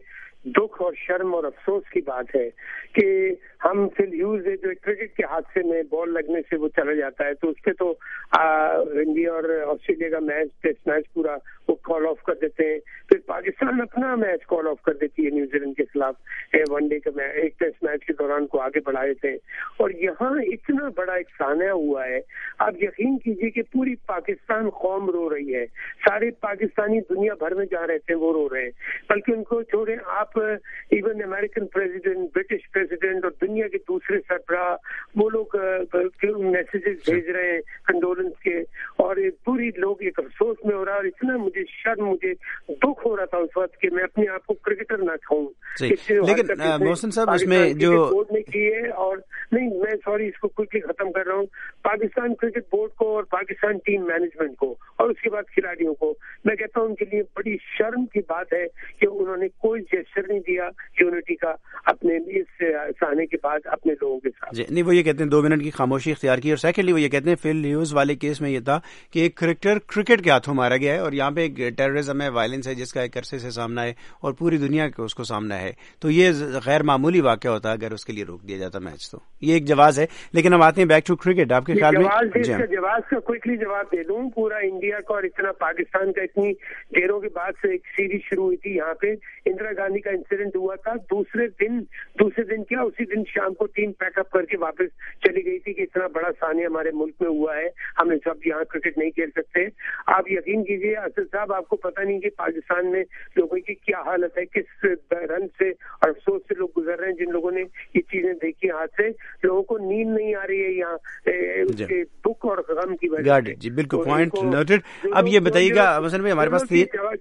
दुख और शर्म और अफसोस की बात है कि हम फिल ह्यूज जो क्रिकेट के हादसे में बॉल लगने से वो चला जाता है, तो उस पर तो इंडिया और ऑस्ट्रेलिया का मैच, टेस्ट मैच पूरा वो कॉल ऑफ कर देते हैं। फिर पाकिस्तान अपना मैच कॉल ऑफ कर देती है न्यूजीलैंड के खिलाफ, वनडे का मैच, एक टेस्ट मैच के दौरान को आगे बढ़ाए थे। और यहाँ इतना बड़ा एक सान्या हुआ है, आप यकीन कीजिए कि पूरी पाकिस्तान कौम रो रही है, सारे पाकिस्तानी दुनिया भर में जहाँ रहते हैं वो रो रहे हैं। बल्कि उनको छोड़े, आप even American president, British president और दुनिया के दूसरे सरबराह वो लोग मैसेजेस भेज रहे हैं कंडोलेंस के, और पूरी लोग एक अफसोस में हो रहा है। और इतना मुझे शर्म, मुझे दुख हो रहा था उस वक्त कि मैं अपने आप को क्रिकेटर ना कहूँ। लेकिन मोहसिन साहब, उसमें जो बोर्ड ने की है, और नहीं, मैं सॉरी इसको क्विकली खत्म कर रहा हूँ, पाकिस्तान क्रिकेट बोर्ड को और पाकिस्तान टीम मैनेजमेंट को और उसके बाद खिलाड़ियों को, मैं कहता हूँ उनके लिए बड़ी शर्म की बात है कि उन्होंने कोई जेस्चर नहीं दिया यूनिटी का अपने इस आने के बाद अपने लोगों के साथ। नहीं, वो ये कहते हैं 2 मिनट की खामोशी इख्तियार की। और सेकेंडली वो ये कहते हैं फिल ह्यूज वाले केस में ये था कि एक क्रिकेटर क्रिकेट के हाथों मारा गया है और यहाँ पे एक टेररिज्म है, वायलेंस है, जिसका एक अरसे से सामना है और पूरी दुनिया को उसको सामना है। तो ये गैर मामूली वाक़या होता अगर उसके लिए रोक दिया जाता मैच, तो ये एक जवाब है। लेकिन अब आते हैं बैक टू क्रिकेट। आपके ख्याल में जवाब का क्विकली जवाब दे दूं, पूरा इंडिया का और इतना पाकिस्तान का इतनी देरों के बाद से एक सीरीज शुरू हुई थी। यहाँ पे इंदिरा गांधी का इंसिडेंट हुआ था, दूसरे दिन क्या, उसी दिन शाम को टीम पैकअप करके वापस चली गई थी कि इतना बड़ा सानिया हमारे मुल्क में हुआ है, हमें सब यहाँ क्रिकेट नहीं खेल सकते। आप यकीन कीजिए असद साहब, आपको पता नहीं कि पाकिस्तान में लोगों की क्या हालत है, किस रन से और अफसोस से लोग गुजर रहे हैं। जिन लोगों ने ये चीजें देखी हाथ से, लोगों को नींद नहीं आ रही है यहाँ उसके दुख और गम की वजह से। जी बिल्कुल, पॉइंट नोटेड। अब ये बताइएगा मसलन भाई, हमारे पास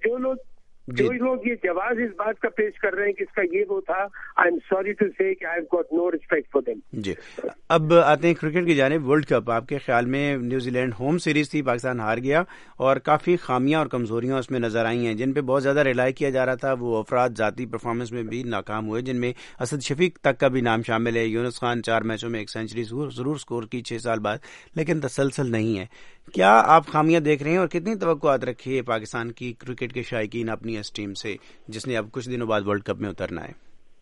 जो लोग ये जवाब इस बात का पेश कर रहे हैं कि इसका ये वो था, I am sorry to say कि I have got no respect for them. जी, अब आते हैं क्रिकेट की जानिब। वर्ल्ड कप, आपके ख्याल में न्यूजीलैंड होम सीरीज थी, पाकिस्तान हार गया और काफी खामियां और कमजोरियां उसमें नजर आई हैं, जिन पे बहुत ज्यादा रिलाई किया जा रहा था। वो अफराद जाती परफॉर्मेंस में भी नाकाम हुए, जिनमें असद शफीक तक का भी नाम शामिल है। यूनुस खान 4 मैचों में 1 सेंचुरी जरूर स्कोर की 6 साल बाद, लेकिन तसलसल नहीं है। क्या आप खामियां देख रहे हैं और कितनी तवक्कुआत रखी है पाकिस्तान की क्रिकेट के शायकीन अपनी इस टीम से, जिसने अब कुछ दिनों बाद वर्ल्ड कप में उतरना है?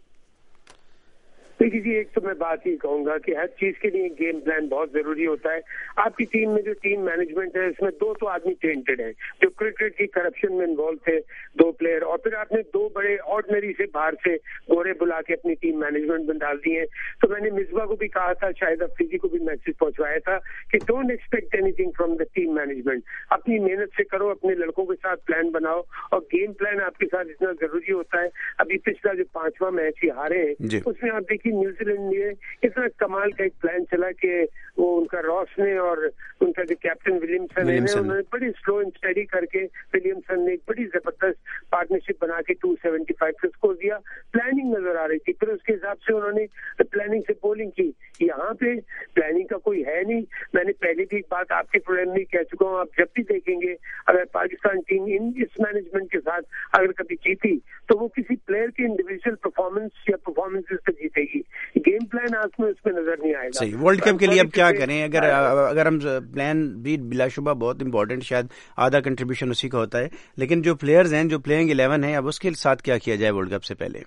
देखिए जी, एक तो मैं बात ही कहूंगा कि हर चीज के लिए गेम प्लान बहुत जरूरी होता है। आपकी टीम में जो टीम मैनेजमेंट है, इसमें 2 तो आदमी टेंटेड है जो क्रिकेट की करप्शन में इन्वॉल्व थे, 2 प्लेयर, और फिर आपने 2 बड़े ऑर्डिनरी से बाहर से गोरे बुला के अपनी टीम मैनेजमेंट में डाल दिए। तो मैंने मिसबा को भी कहा था, शायद अफरीदी को भी मैसेज पहुंचवाया था कि don't expect anything from the team management, अपनी मेहनत से करो, अपने लड़कों के साथ प्लान बनाओ, और गेम प्लान आपके साथ इतना जरूरी होता है। अभी पिछला जो 5वां मैच ही हारे हैं, उसमें आप देखिए न्यूजीलैंड ने इतना कमाल का एक प्लान चला कि वो उनका रॉस ने और उनका जो कैप्टन विलियमसन है, उन्होंने बड़ी स्लो एंड स्टडी करके विलियमसन ने एक बड़ी जबरदस्त पार्टनरशिप बना के 275 का स्कोर दिया। प्लानिंग नजर आ रही थी, फिर उसके हिसाब से उन्होंने प्लानिंग से बॉलिंग की। यहाँ पे प्लानिंग का कोई है नहीं। मैंने पहले भी एक बात आपके प्रोग्राम में कह चुका हूँ, आप जब भी देखेंगे अगर पाकिस्तान टीम इस मैनेजमेंट के साथ अगर कभी जीती तो वो किसी प्लेयर के इंडिविजुअल परफॉर्मेंस या परफॉर्मेंसेस पे जीतेगी। गेम प्लान आज में उसमें नजर नहीं आएगा। सही, वर्ल्ड कप के लिए अब क्या करें? अगर हम प्लान भी बिलाशुबा बहुत इंपॉर्टेंट, शायद आधा कंट्रीब्यूशन उसी का होता है, लेकिन जो प्लेयर्स हैं, जो प्लेइंग 11 है, अब उसके साथ क्या किया जाए वर्ल्ड कप से पहले?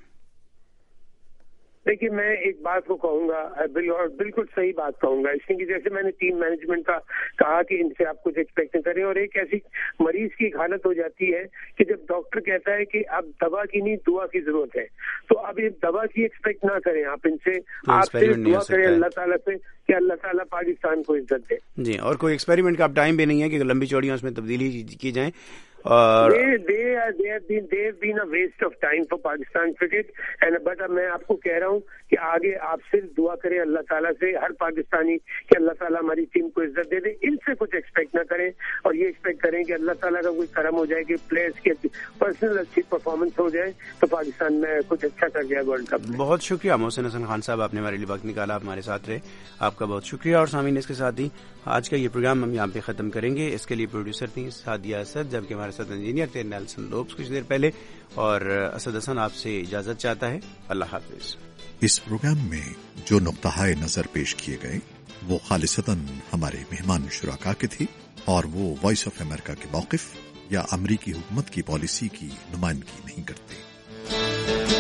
देखिए, मैं एक बात को कहूंगा और बिल्कुल सही बात कहूंगा, इसलिए कि जैसे मैंने टीम मैनेजमेंट का कहा कि इनसे आप कुछ एक्सपेक्ट नहीं करें, और एक ऐसी मरीज की हालत हो जाती है कि जब डॉक्टर कहता है कि अब दवा की नहीं दुआ की जरूरत है, तो अब ये दवा की एक्सपेक्ट ना करें आप इनसे, आप सिर्फ दुआ करें अल्लाह ताला से कि अल्लाह ताला पाकिस्तान को इज्जत दे। जी, और कोई एक्सपेरिमेंट का अब टाइम भी नहीं है कि लंबी चौड़ियों उसमें तब्दीली की जाए। और they have been a waste of time for Pakistan cricket, and but मैं आपको कह रहा हूँ कि आगे आप सिर्फ दुआ करें अल्लाह ताला से, हर पाकिस्तानी, कि अल्लाह ताला हमारी टीम को इज्जत दे दे। इनसे कुछ एक्सपेक्ट ना करें, और ये एक्सपेक्ट करें कि अल्लाह ताला का कोई करम हो जाए कि प्लेयर्स की पर्सनल अच्छी परफॉर्मेंस हो जाए तो पाकिस्तान में कुछ अच्छा कर जाए वर्ल्ड कप में। बहुत शुक्रिया मोहसिन हसन खान साहब, आपने हमारे लिए वक्त निकाला, हमारे साथ रहे, आपका बहुत शुक्रिया। और सामीन, इसके साथ ही आज का ये प्रोग्राम हम यहाँ पे खत्म करेंगे। इसके लिए प्रोड्यूसर थी सादिया असद, जबकि हमारे साथ इंजीनियर थे नेल्सन लोब्स कुछ देर पहले, और असद हसन आपसे इजाजत चाहता है। अल्लाह हाफिज। इस प्रोग्राम में जो नुक्ताए नजर पेश किए गए वो खालिसतन हमारे मेहमान शुराका के थे, और वो वॉइस ऑफ अमेरिका के मौक़िफ़ या अमरीकी हुकूमत की पॉलिसी की नुमाइंदगी नहीं करते।